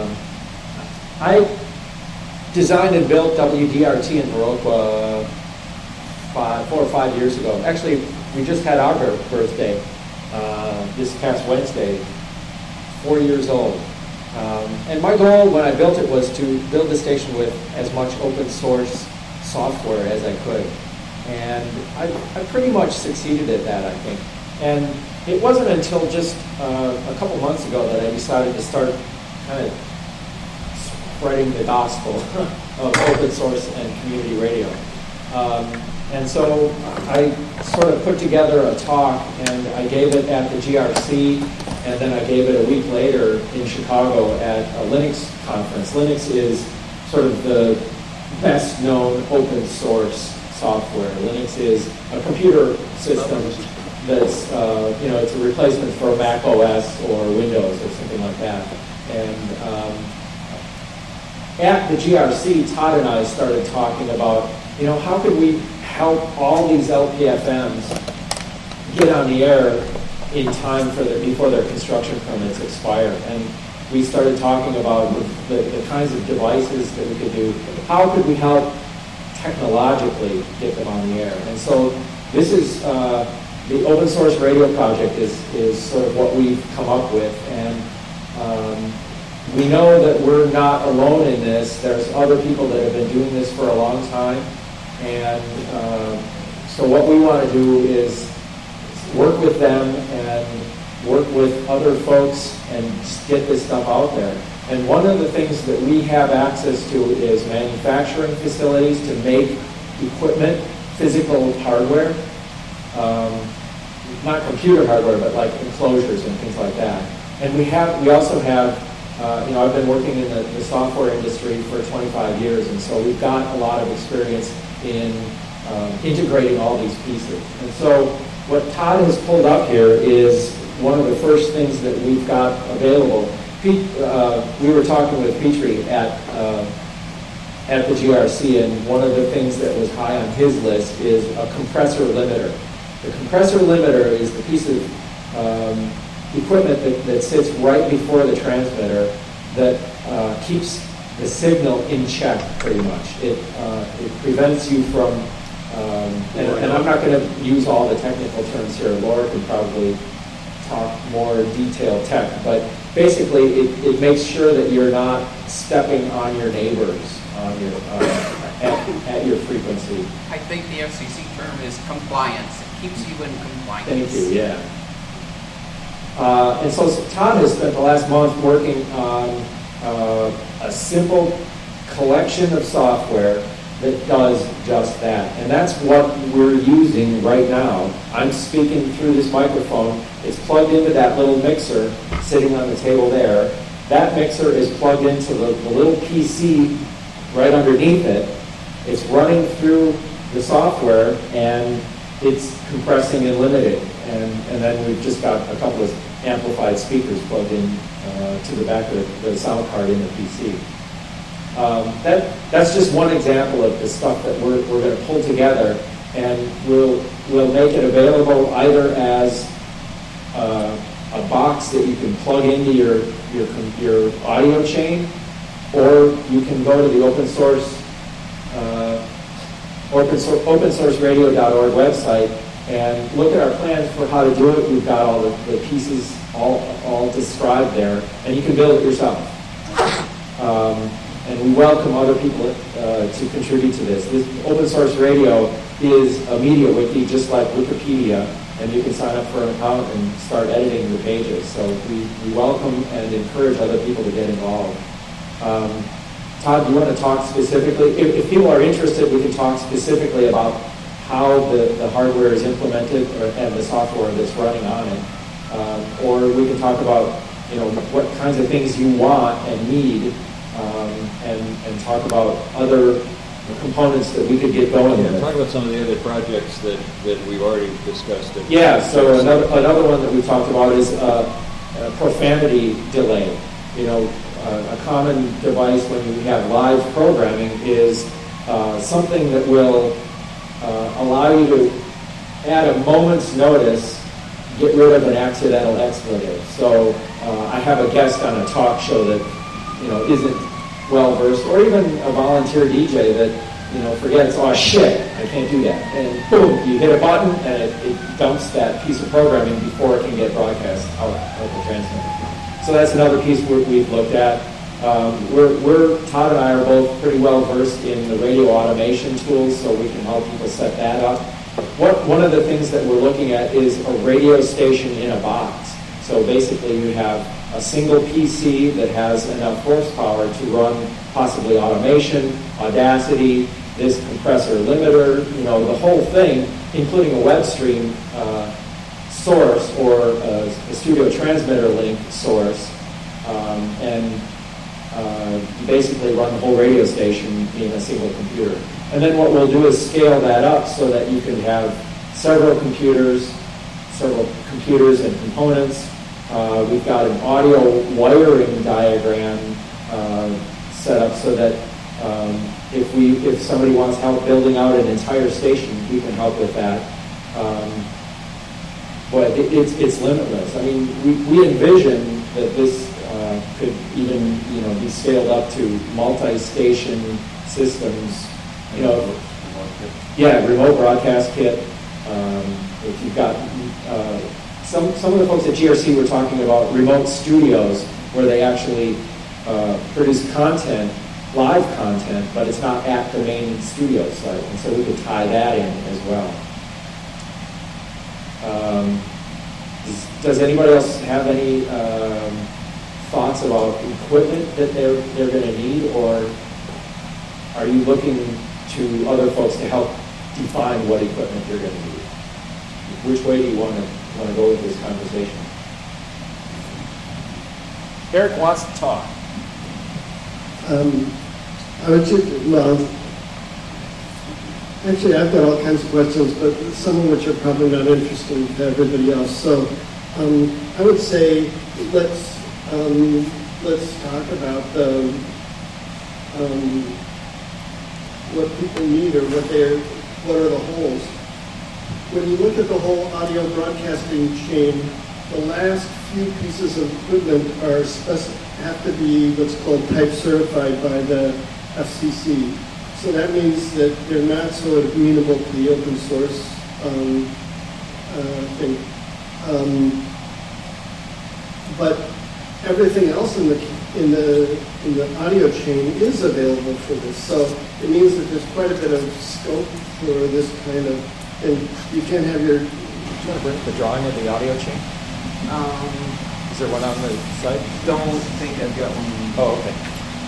I designed and built WDRT in Viroqua 4 or 5 years ago. Actually, we just had our birthday this past Wednesday, 4 years old. And my goal when I built it was to build the station with as much open source software as I could. And I pretty much succeeded at that, I think. And it wasn't until just a couple months ago that I decided to start kind of spreading the gospel of open source and community radio. And so I sort of put together a talk, and I gave it at the GRC, and then I gave it a week later in Chicago at a Linux conference. Linux is sort of the best known open source software. Linux is a computer system that's, it's a replacement for Mac OS or Windows or something like that. And at the GRC, Todd and I started talking about, how could we help all these LPFMs get on the air in time before their construction permits expire. And we started talking about the kinds of devices that we could do. How could we help technologically get them on the air? And so this is the open source radio project is sort of what we've come up with. And we know that we're not alone in this. There's other people that have been doing this for a long time. And so what we want to do is work with them and work with other folks and get this stuff out there. And one of the things that we have access to is manufacturing facilities to make equipment, physical hardware, not computer hardware, but like enclosures and things like that. And we also have, I've been working in the software industry for 25 years, and so we've got a lot of experience in integrating all these pieces. And so what Todd has pulled up here is one of the first things that we've got available. We were talking with Petrie at the GRC, and one of the things that was high on his list is a compressor limiter. The compressor limiter is the piece of equipment that sits right before the transmitter that keeps the signal in check pretty much. It prevents you from, and I'm not going to use all the technical terms here. Laura could probably talk more detailed tech, but basically it makes sure that you're not stepping on your neighbors on your at your frequency. I think the FCC term is compliance. It keeps you in compliance. Thank you, yeah. And so Todd has spent the last month working on a simple collection of software that does just that. And that's what we're using right now. I'm speaking through this microphone. It's plugged into that little mixer sitting on the table there. That mixer is plugged into the little PC right underneath it. It's running through the software, and it's compressing and limiting. And then we've just got a couple of amplified speakers plugged in to the back of the sound card in the PC. That's just one example of the stuff that we're going to pull together, and we'll make it available either as a box that you can plug into your audio chain, or you can go to the opensourceradio.org website and look at our plans for how to do it. We've got all the pieces all described there, and you can build it yourself. And we welcome other people to contribute to this. This Open Source Radio is a media wiki, just like Wikipedia, and you can sign up for an account and start editing the pages. So we welcome and encourage other people to get involved. Todd, do you want to talk specifically? If people are interested, we can talk specifically about how the hardware is implemented and the software that's running on it. Or we can talk about what kinds of things you want and need, and talk about other components that we could get going with. Talk about some of the other projects that we've already discussed. So another one that we talked about is profanity delay. A common device when we have live programming is something that will allow you to, at a moment's notice, get rid of an accidental expletive. So I have a guest on a talk show that isn't well versed, or even a volunteer DJ that forgets, oh shit, I can't do that, and boom, you hit a button and it dumps that piece of programming before it can get broadcast out the transmitter. So that's another piece we've looked at. Todd and I are both pretty well versed in the radio automation tools, so we can help people set that up. One of the things that we're looking at is a radio station in a box. So basically you have a single PC that has enough horsepower to run possibly automation, Audacity, this compressor limiter, the whole thing, including a web stream source or a studio transmitter link source, and basically run the whole radio station in a single computer. And then what we'll do is scale that up so that you can have several computers and components. We've got an audio wiring diagram set up so that if somebody wants help building out an entire station, we can help with that. But it's limitless. I mean, we envision that this could even be scaled up to multi-station systems. Remote broadcast kit. If you've got some of the folks at GRC were talking about remote studios where they actually produce content, live content, but it's not at the main studio site, and so we could tie that in as well. Does anybody else have any thoughts about equipment that they're going to need, or are you looking to other folks to help define what equipment you're going to need? Which way do you want to go with this conversation? Eric wants to talk. Actually, I've got all kinds of questions, but some of which are probably not interesting to everybody else. So I would say let's talk about what people need, or what are the holes. When you look at the whole audio broadcasting chain, the last few pieces of equipment have to be what's called type certified by the FCC. So that means that they're not sort of amenable to the open source thing. But everything else in the audio chain is available for this. So it means that there's quite a bit of scope for this kind of thing. You can have your... Do you want to bring up the drawing of the audio chain? Is there one on the site? Don't think I've got one. Oh, okay.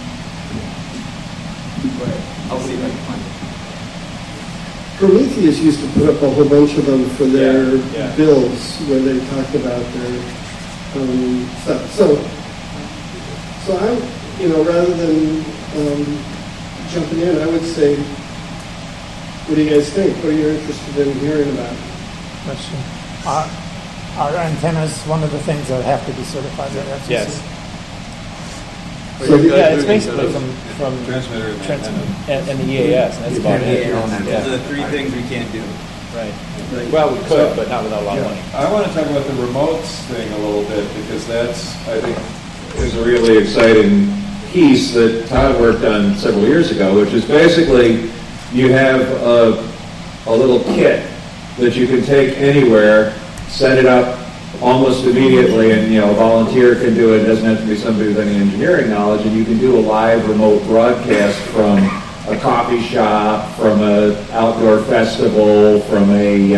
I'll see if I can find it. Prometheus used to put up a whole bunch of them for their Yeah. builds where they talked about their stuff. So I, rather than jumping in, I would say, what do you guys think? What are you interested in hearing about? Question. Are antennas one of the things that have to be certified by FCC? Yes. So it's basically from transmitter and antenna. and the EAS. That's about it. Those are the three things we can't do. Right. Well, we could, but not without a lot of money. I want to talk about the remotes thing a little bit because that's, I think, is a really exciting piece that Todd worked on several years ago, which is basically you have a little kit that you can take anywhere, set it up almost immediately, and a volunteer can do it. It doesn't have to be somebody with any engineering knowledge, and you can do a live remote broadcast from a coffee shop, from an outdoor festival, from a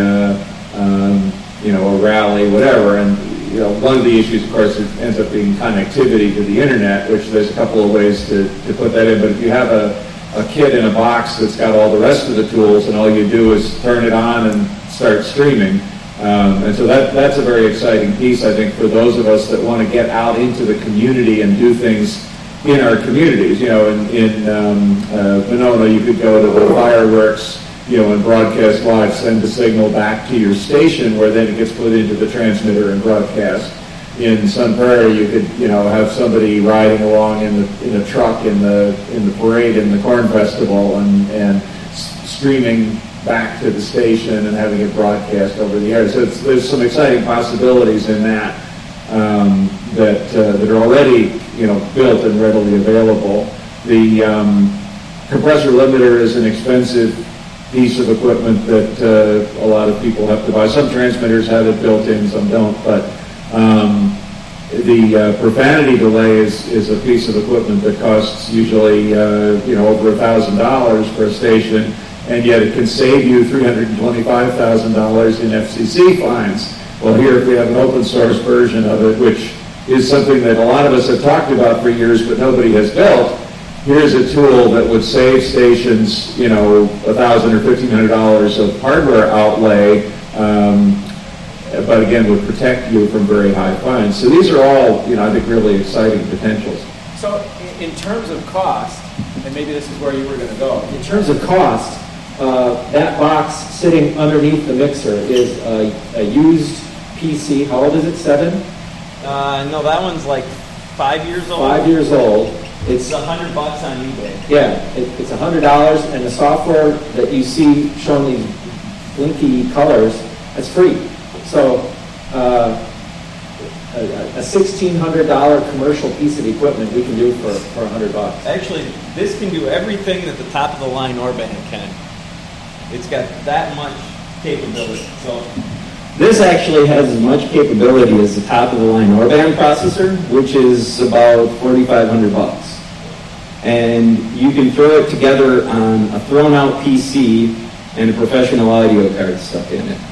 rally, whatever. And one of the issues, of course, it ends up being connectivity to the internet, which there's a couple of ways to put that in. But if you have a kit in a box that's got all the rest of the tools, and all you do is turn it on and start streaming. And so that's a very exciting piece, I think, for those of us that want to get out into the community and do things in our communities. In Monona, you could go to the fireworks, and broadcast live, send the signal back to your station, where then it gets put into the transmitter and broadcast. In Sun Prairie, you could, have somebody riding along in a truck in the parade in the Corn Festival and streaming back to the station and having it broadcast over the air. So there's some exciting possibilities in that that are already built and readily available. The compressor limiter is an expensive piece of equipment that a lot of people have to buy. Some transmitters have it built in, some don't. But the profanity delay is a piece of equipment that costs usually over $1,000 for a station. And yet it can save you $325,000 in FCC fines. Well, here, if we have an open source version of it, which is something that a lot of us have talked about for years, but nobody has built, here's a tool that would save stations, $1,000 or $1,500 of hardware outlay, but again, would protect you from very high fines. So these are all, I think, really exciting potentials. So in terms of cost, and maybe this is where you were going to go, in terms of cost, that box sitting underneath the mixer is a used PC. How old is it? 7? No, that one's like 5 years old. 5 years old. It's $100 on eBay. Yeah, it's $100, and the software that you see showing these blinky colors, that's free. So a $1,600 commercial piece of equipment we can do for $100. Actually, this can do everything that the top of the line Orban can. It's got that much capability. So this actually has as much capability as the top of the line Orban processor, which is about $4,500. And you can throw it together on a thrown out PC and a professional audio card stuck in it.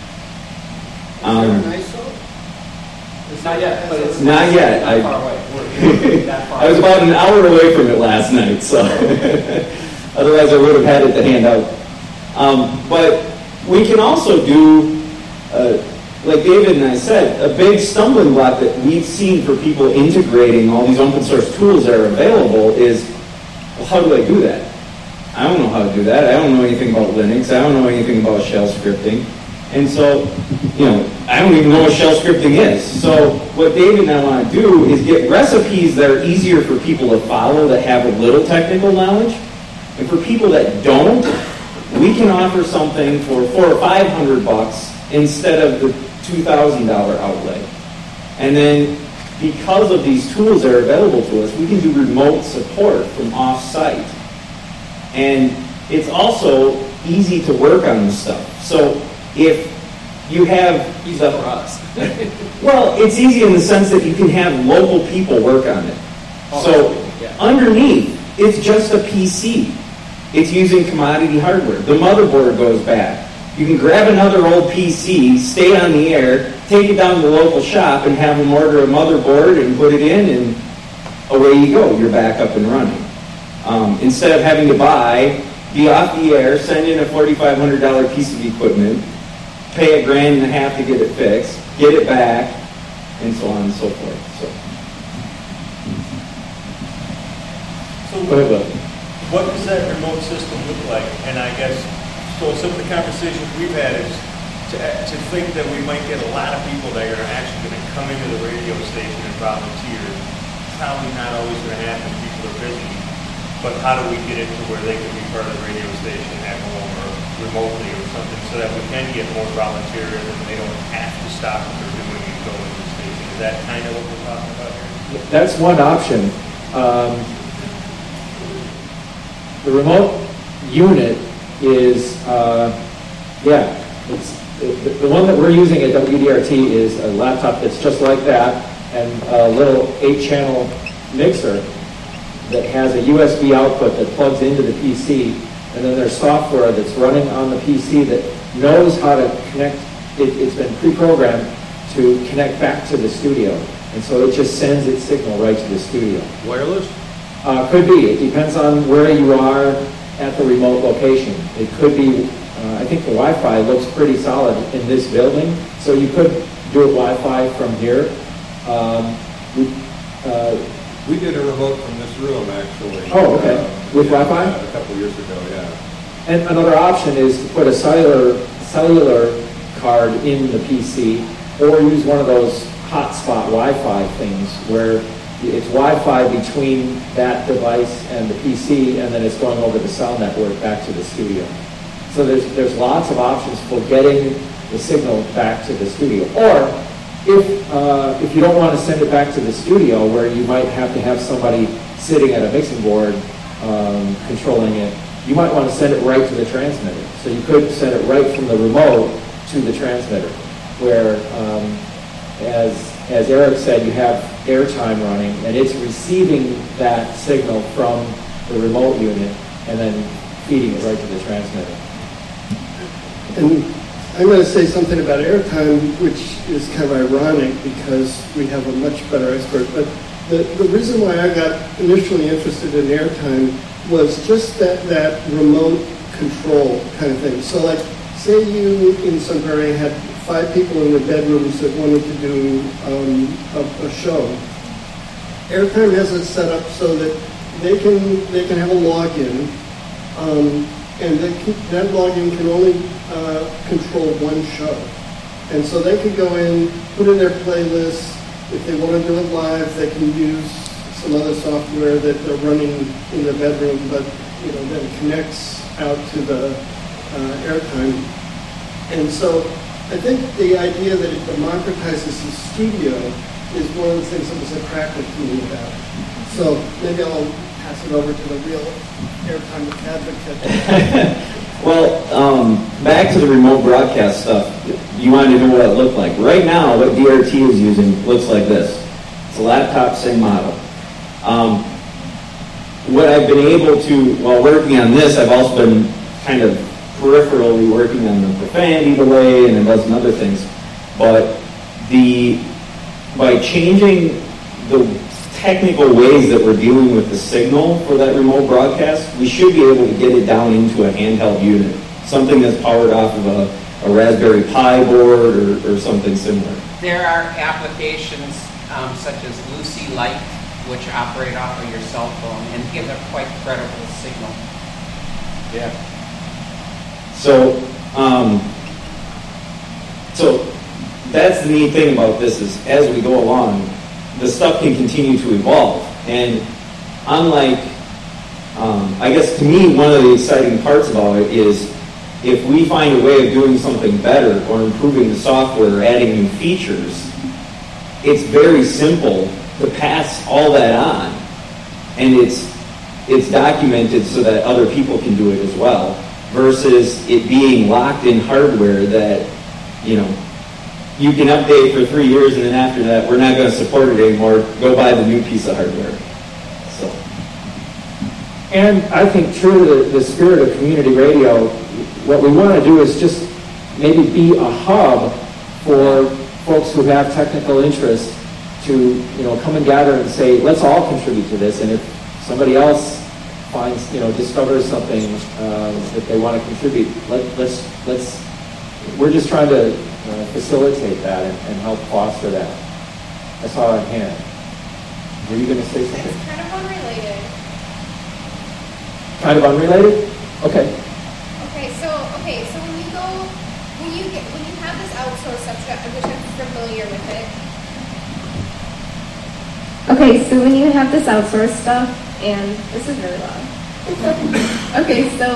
It's not yet, but it's not yet. Not far away. I was about an hour away from it last night, so otherwise I would have had it to hand out. But we can also do, like David and I said, a big stumbling block that we've seen for people integrating all these open source tools that are available is, well, how do I do that? I don't know how to do that. I don't know anything about Linux. I don't know anything about shell scripting. And so, I don't even know what shell scripting is. So what David and I want to do is get recipes that are easier for people to follow that have a little technical knowledge. And for people that don't, we can offer something for $400 or $500 instead of the $2,000 outlay. And then because of these tools that are available to us, we can do remote support from off-site. And it's also easy to work on this stuff. So if you have... Easy for us. Well, it's easy in the sense that you can have local people work on it. Oh, So yeah. underneath, it's just a PC. It's using commodity hardware. The motherboard goes back. You can grab another old PC, stay on the air, take it down to the local shop and have them order a motherboard and put it in, and away you go. You're back up and running. Instead of having to be off the air, send in a $4,500 piece of equipment, pay $1,500 to get it fixed, get it back, and so on and so forth. So Go ahead, Will. what does that remote system look like? And I guess, so some of the conversations we've had is to think that we might get a lot of people that are actually going to come into the radio station and volunteer. Probably not always going to happen. People are busy. But how do we get it to where they can be part of the radio station at home or remotely or something so that we can get more volunteers and they don't have to stop what they're doing and go into the station? Is that kind of what we're talking about here? That's one option. The remote unit is, it's the one that we're using at WDRT is a laptop that's just like that, and a little 8-channel mixer that has a USB output that plugs into the PC, and then there's software that's running on the PC that knows how to connect. It's been pre-programmed to connect back to the studio, and so it just sends its signal right to the studio. Wireless? Could be. It depends on where you are at the remote location. It could be, I think the Wi-Fi looks pretty solid in this building, so you could do a Wi-Fi from here. We did a remote from this room, actually. Oh, okay. With Wi-Fi? A couple of years ago, yeah. And another option is to put a cellular card in the PC, or use one of those hotspot Wi-Fi things where it's Wi-Fi between that device and the PC, and then it's going over the cell network back to the studio. So there's lots of options for getting the signal back to the studio. Or if you don't want to send it back to the studio, where you might have to have somebody sitting at a mixing board controlling it, you might want to send it right to the transmitter. So you could send it right from the remote to the transmitter, where as Eric said, you have airtime running, and it's receiving that signal from the remote unit and then feeding it right to the transmitter. And I'm going to say something about airtime, which is kind of ironic because we have a much better expert. But the reason why I got initially interested in airtime was just that remote control kind of thing. So like, say you in Sunbury had 5 people in the bedrooms that wanted to do a show. Airtime has it set up so that they can have a login, and that login can only control one show. And so they can go in, put in their playlist. If they want to do it live, they can use some other software that they're running in their bedroom, but then connects out to the airtime. And so I think the idea that it democratizes the studio is one of the things that was attractive to me about it. So maybe I'll pass it over to the real airtime advocate. Well, back to the remote broadcast stuff. You wanted to know what it looked like. Right now, what DRT is using looks like this. It's a laptop, same model. What I've been able to, while working on this, I've also been kind of peripherally working on the profanity delay and a dozen other things. But by changing the technical ways that we're dealing with the signal for that remote broadcast, we should be able to get it down into a handheld unit, something that's powered off of a Raspberry Pi board or something similar. There are applications such as Lucy Light, which operate off of your cell phone and give a quite credible signal. Yeah. So that's the neat thing about this is as we go along, the stuff can continue to evolve. And unlike, I guess to me, one of the exciting parts about it is if we find a way of doing something better or improving the software or adding new features, it's very simple to pass all that on, and it's documented so that other people can do it as well, versus it being locked in hardware that, you can update for 3 years, and then after that, we're not going to support it anymore. Go buy the new piece of hardware. So, and I think true to the spirit of community radio, what we want to do is just maybe be a hub for folks who have technical interest to, come and gather and say, let's all contribute to this. And if somebody else finds, discovers something that they want to contribute, let's. We're just trying to facilitate that and help foster that. I saw a hand. Were you going to say something? It's kind of unrelated. Kind of unrelated? Okay. Okay, so when you have this outsourced stuff, which I'm familiar with it. Okay, so when you have this outsourced stuff, and this is really loud. Okay, so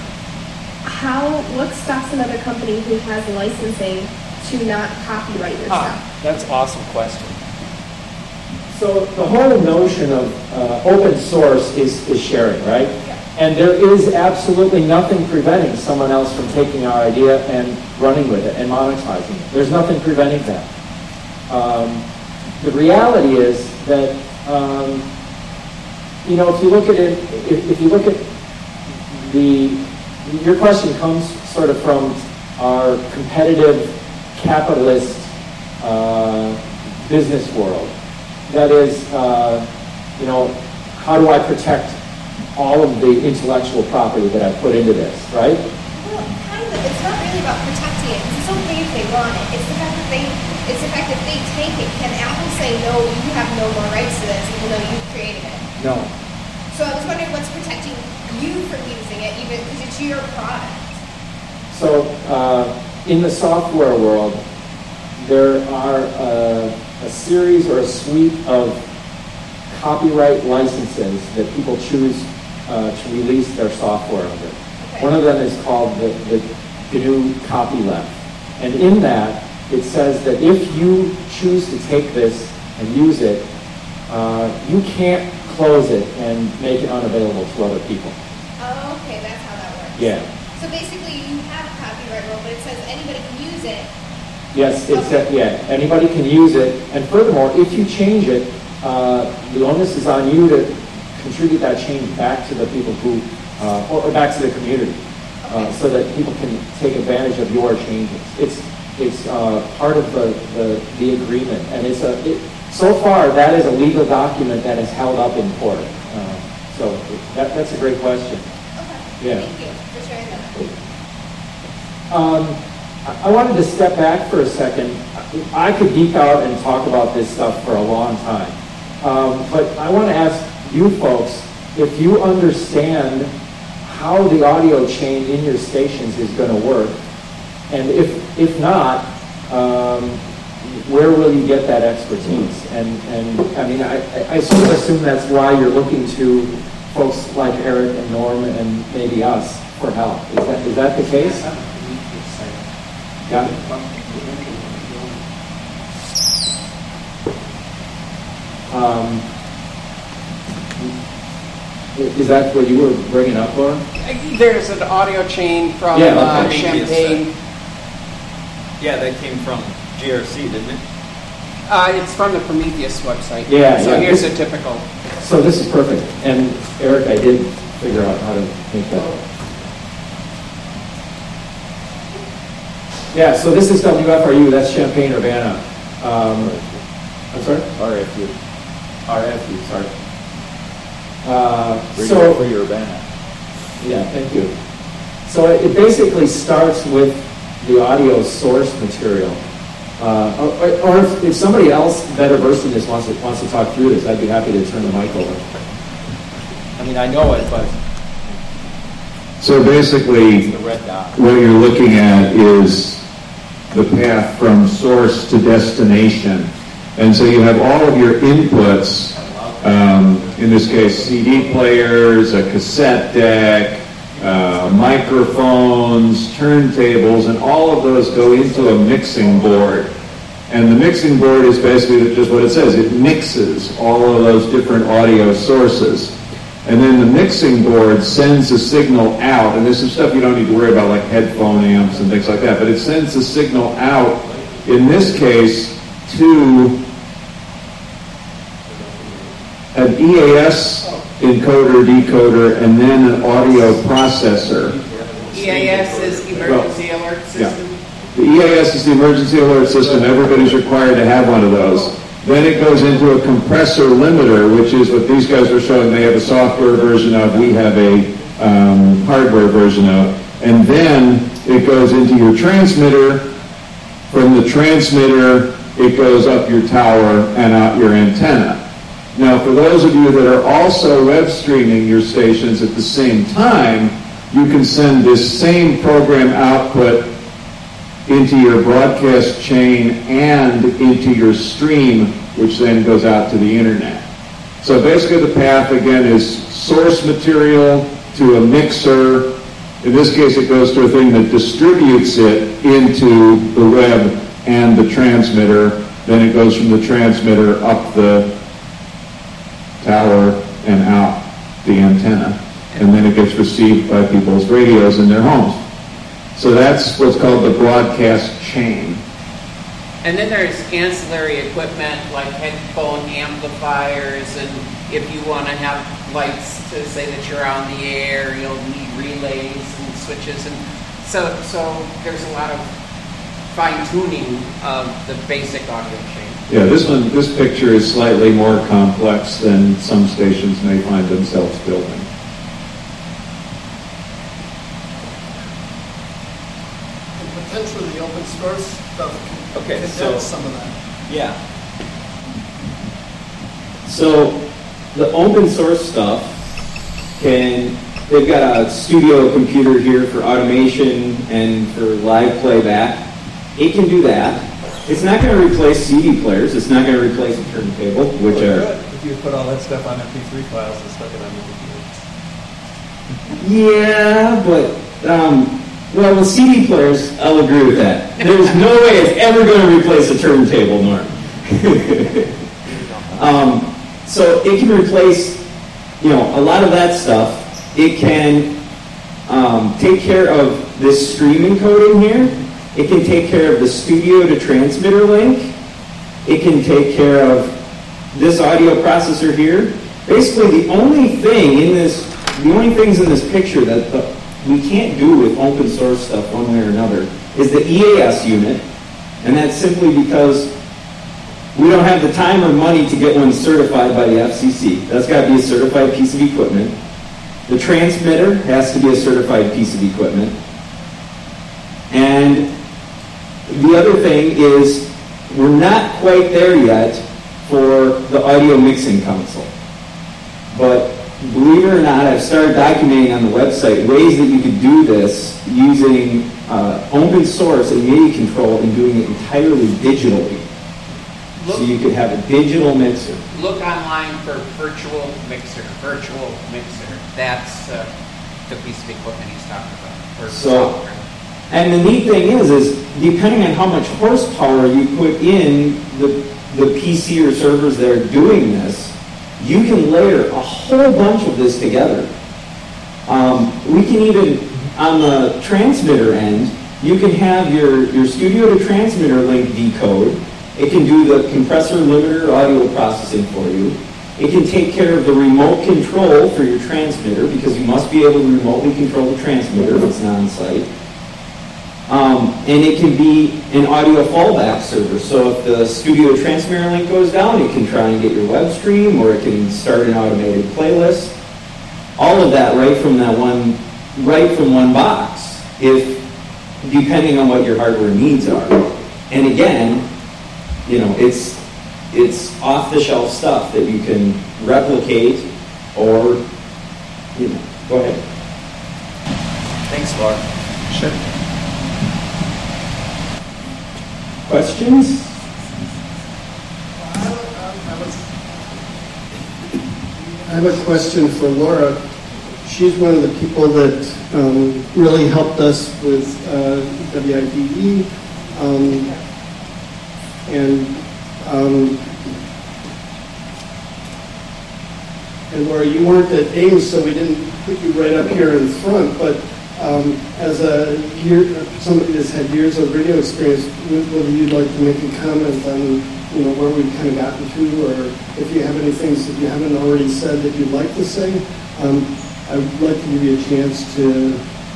what stops another company who has licensing to not copyright your stuff? That's an awesome question. So the whole notion of open source is sharing, right? Yeah. And there is absolutely nothing preventing someone else from taking our idea and running with it and monetizing it. There's nothing preventing that. The reality is that if you look at it, if you look at your question comes sort of from our competitive capitalist business world. That is, how do I protect all of the intellectual property that I've put into this, right? Well, kind of. It's not really about protecting it. It's okay if they want it. It's the fact that they take it. Can Apple say, no, you have no more rights to this, even though you created it? No. So I was wondering what's protecting you from using it, even because it's your product. So in the software world, there are a series or a suite of copyright licenses that people choose to release their software under. Okay. One of them is called the GNU Copyleft. And in that, it says that if you choose to take this and use it, you can't close it and make it unavailable to other people. Oh, okay, that's how that works. Yeah. So basically, you have a copyright rule, but it says anybody can use it. Yes, anybody can use it. And furthermore, if you change it, the onus is on you to contribute that change back to the people who, or back to the community, so that people can take advantage of your changes. It's part of the agreement, and so far that is a legal document that is held up in court. So that's a great question. Okay. Yeah. Thank you for sharing that. I wanted to step back for a second. I could geek out and talk about this stuff for a long time. But I want to ask you folks if you understand how the audio chain in your stations is going to work. And if not, where will you get that expertise? And I mean, I sort of assume that's why you're looking to folks like Eric and Norm and maybe us for help. Is that the case? Got it. Is that what you were bringing up, Laura? There's an audio chain from Champaign. Yeah, that came from GRC, didn't it? It's from the Prometheus website. Yeah. So here's a typical. So this is perfect. And Eric, I did figure out how to make that. Yeah, so this is WFRU, that's Champaign-Urbana. I'm sorry? RFU, sorry. For Urbana. Yeah, thank you. So it basically starts with the audio source material. Or if somebody else better versed in this wants to talk through this, I'd be happy to turn the mic over. I mean, I know it, but... So basically, what you're looking at is the path from source to destination. And so you have all of your inputs, in this case CD players, a cassette deck, microphones, turntables, and all of those go into a mixing board. And the mixing board is basically just what it says. It mixes all of those different audio sources. And then the mixing board sends a signal out, and there's some stuff you don't need to worry about, like headphone amps and things like that, but it sends a signal out, in this case, to an EAS encoder, decoder, and then an audio processor. EAS is Emergency Alert System? Yeah. The EAS is the Emergency Alert System. Everybody's required to have one of those. Then it goes into a compressor limiter, which is what these guys were showing. They have a software version of, we have a hardware version of. And then it goes into your transmitter. From the transmitter, it goes up your tower and out your antenna. Now, for those of you that are also web streaming your stations at the same time, you can send this same program output into your broadcast chain and into your stream, which then goes out to the internet. So basically the path, again, is source material to a mixer. In this case, it goes to a thing that distributes it into the web and the transmitter. Then it goes from the transmitter up the tower and out the antenna. And then it gets received by people's radios in their homes. So that's what's called the broadcast chain. And then there's ancillary equipment like headphone amplifiers, and if you want to have lights to say that you're on the air, you'll need relays and switches. And so there's a lot of fine-tuning of the basic audio chain. Yeah, this picture is slightly more complex than some stations may find themselves building. Potentially the open source stuff can condense some of that. Yeah. So the open source stuff they've got a studio computer here for automation and for live playback. It can do that. It's not going to replace CD players. It's not going to replace a turntable, which are... If you put all that stuff on MP3 files and stuck it on the computer. Yeah, but... well, with CD players, I'll agree with that. There's no way it's ever going to replace a turntable, Norm. So it can replace, a lot of that stuff. It can take care of this stream encoding here. It can take care of the studio to transmitter link. It can take care of this audio processor here. Basically, the only things in this picture that we can't do with open source stuff one way or another is the EAS unit, and that's simply because we don't have the time or money to get one certified by the FCC. That's got to be a certified piece of equipment. The transmitter has to be a certified piece of equipment. And the other thing is we're not quite there yet for the audio mixing console. But believe it or not, I've started documenting on the website ways that you could do this using open source and MIDI control and doing it entirely digitally. So you could have a digital mixer. Look online for virtual mixer. That's the piece of equipment he's talking about. Software. And the neat thing is depending on how much horsepower you put in the PC or servers that are doing this, you can layer a whole bunch of this together. We can even, on the transmitter end, you can have your studio to transmitter link decode. It can do the compressor limiter audio processing for you. It can take care of the remote control for your transmitter because you must be able to remotely control the transmitter if it's not on site. And it can be an audio fallback server. So if the studio transmitter link goes down, it can try and get your web stream, or it can start an automated playlist. All of that right from one box, depending on what your hardware needs are. And again, it's off-the-shelf stuff that you can replicate or, go ahead. Thanks, Laura. Sure. Questions? I have a question for Laura. She's one of the people that really helped us with WIDE. And where you weren't at Ames, so we didn't put you right up here in front, but as somebody that's had years of radio experience, whether you'd like to make a comment on where we've kind of gotten to, or if you have any things that you haven't already said that you'd like to say, I would like to give you a chance to.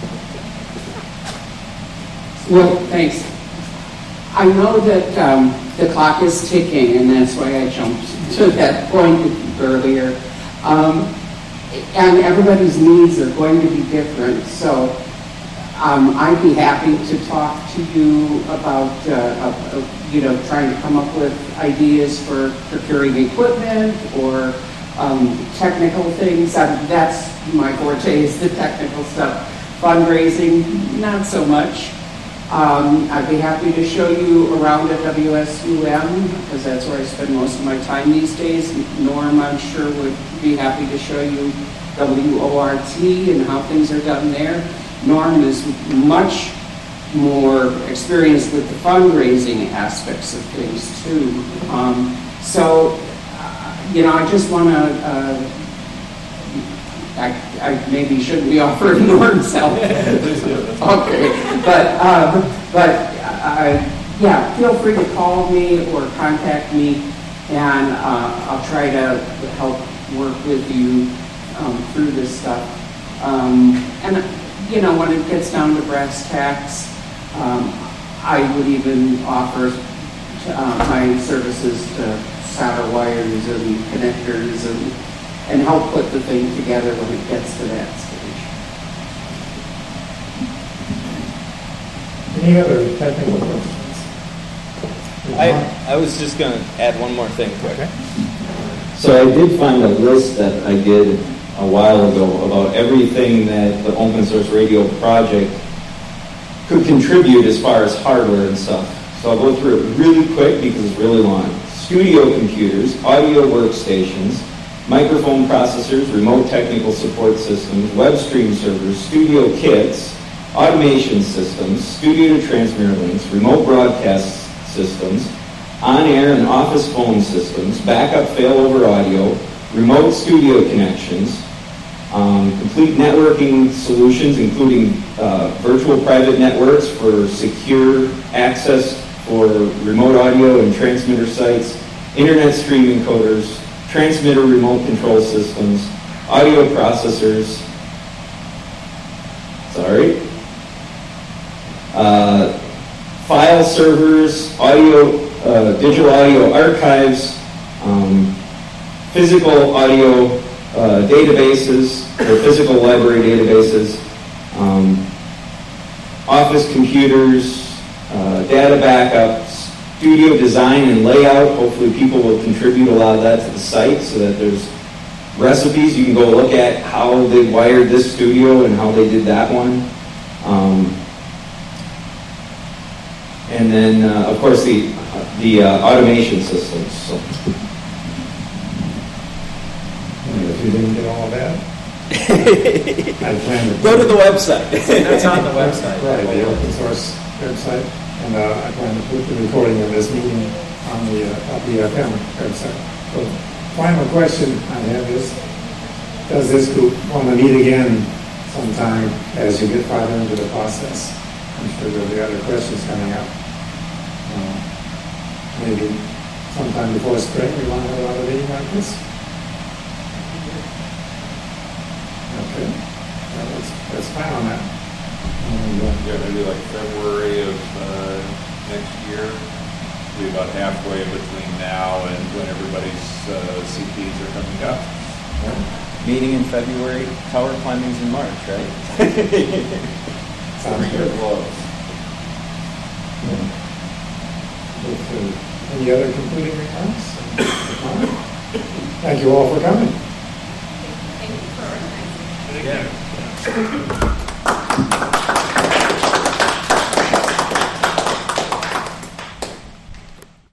Well, thanks. I know that the clock is ticking, and that's why I jumped to that point earlier. And everybody's needs are going to be different, so I'd be happy to talk to you about, trying to come up with ideas for procuring equipment or technical things. That's my forte, is the technical stuff. Fundraising, not so much. I'd be happy to show you around at WSUM, because that's where I spend most of my time these days. Norm, I'm sure, would be happy to show you WORT and how things are done there. Norm is much more experienced with the fundraising aspects of things, too. I just want to... I maybe shouldn't be offering Norm's help. Okay, yeah, feel free to call me or contact me, and I'll try to help work with you through this stuff. When it gets down to brass tacks, I would even offer my services to solder wires and connectors and help put the thing together when it gets to that stage. Any other technical questions? I was just going to add one more thing quick. Okay. So I did find a list that I did a while ago about everything that the Open Source Radio project could contribute as far as hardware and stuff. So I'll go through it really quick because it's really long. Studio computers, audio workstations, microphone processors, remote technical support systems, web stream servers, studio kits, automation systems, studio to transmitter links, remote broadcast systems, on-air and office phone systems, backup failover audio, remote studio connections, complete networking solutions, including virtual private networks for secure access for remote audio and transmitter sites, internet streaming encoders, transmitter remote control systems, audio processors, file servers, digital audio archives, physical audio databases, or physical library databases, office computers, data backups, studio design and layout. Hopefully people will contribute a lot of that to the site so that there's recipes. You can go look at how they wired this studio and how they did that one. And then, of course, the automation systems. So. If you didn't get all of that, I plan to... Go to the website. That's on the website. Right, the open source website. And I plan to put the recording of this meeting on the WFM website. So, final question I have is, does this group want to meet again sometime as you get farther into the process? I'm sure there'll be other questions coming up. Maybe sometime before spring we want to have another meeting like this? Okay. Well, that's fine on that. Maybe like February of next year. Be about halfway between now and when everybody's CPs are coming up. Yeah. Meeting in February, tower climbing's in March, right? Sounds good. Close. Any other concluding remarks? Thank you all for coming. Thank you for organizing. Yeah.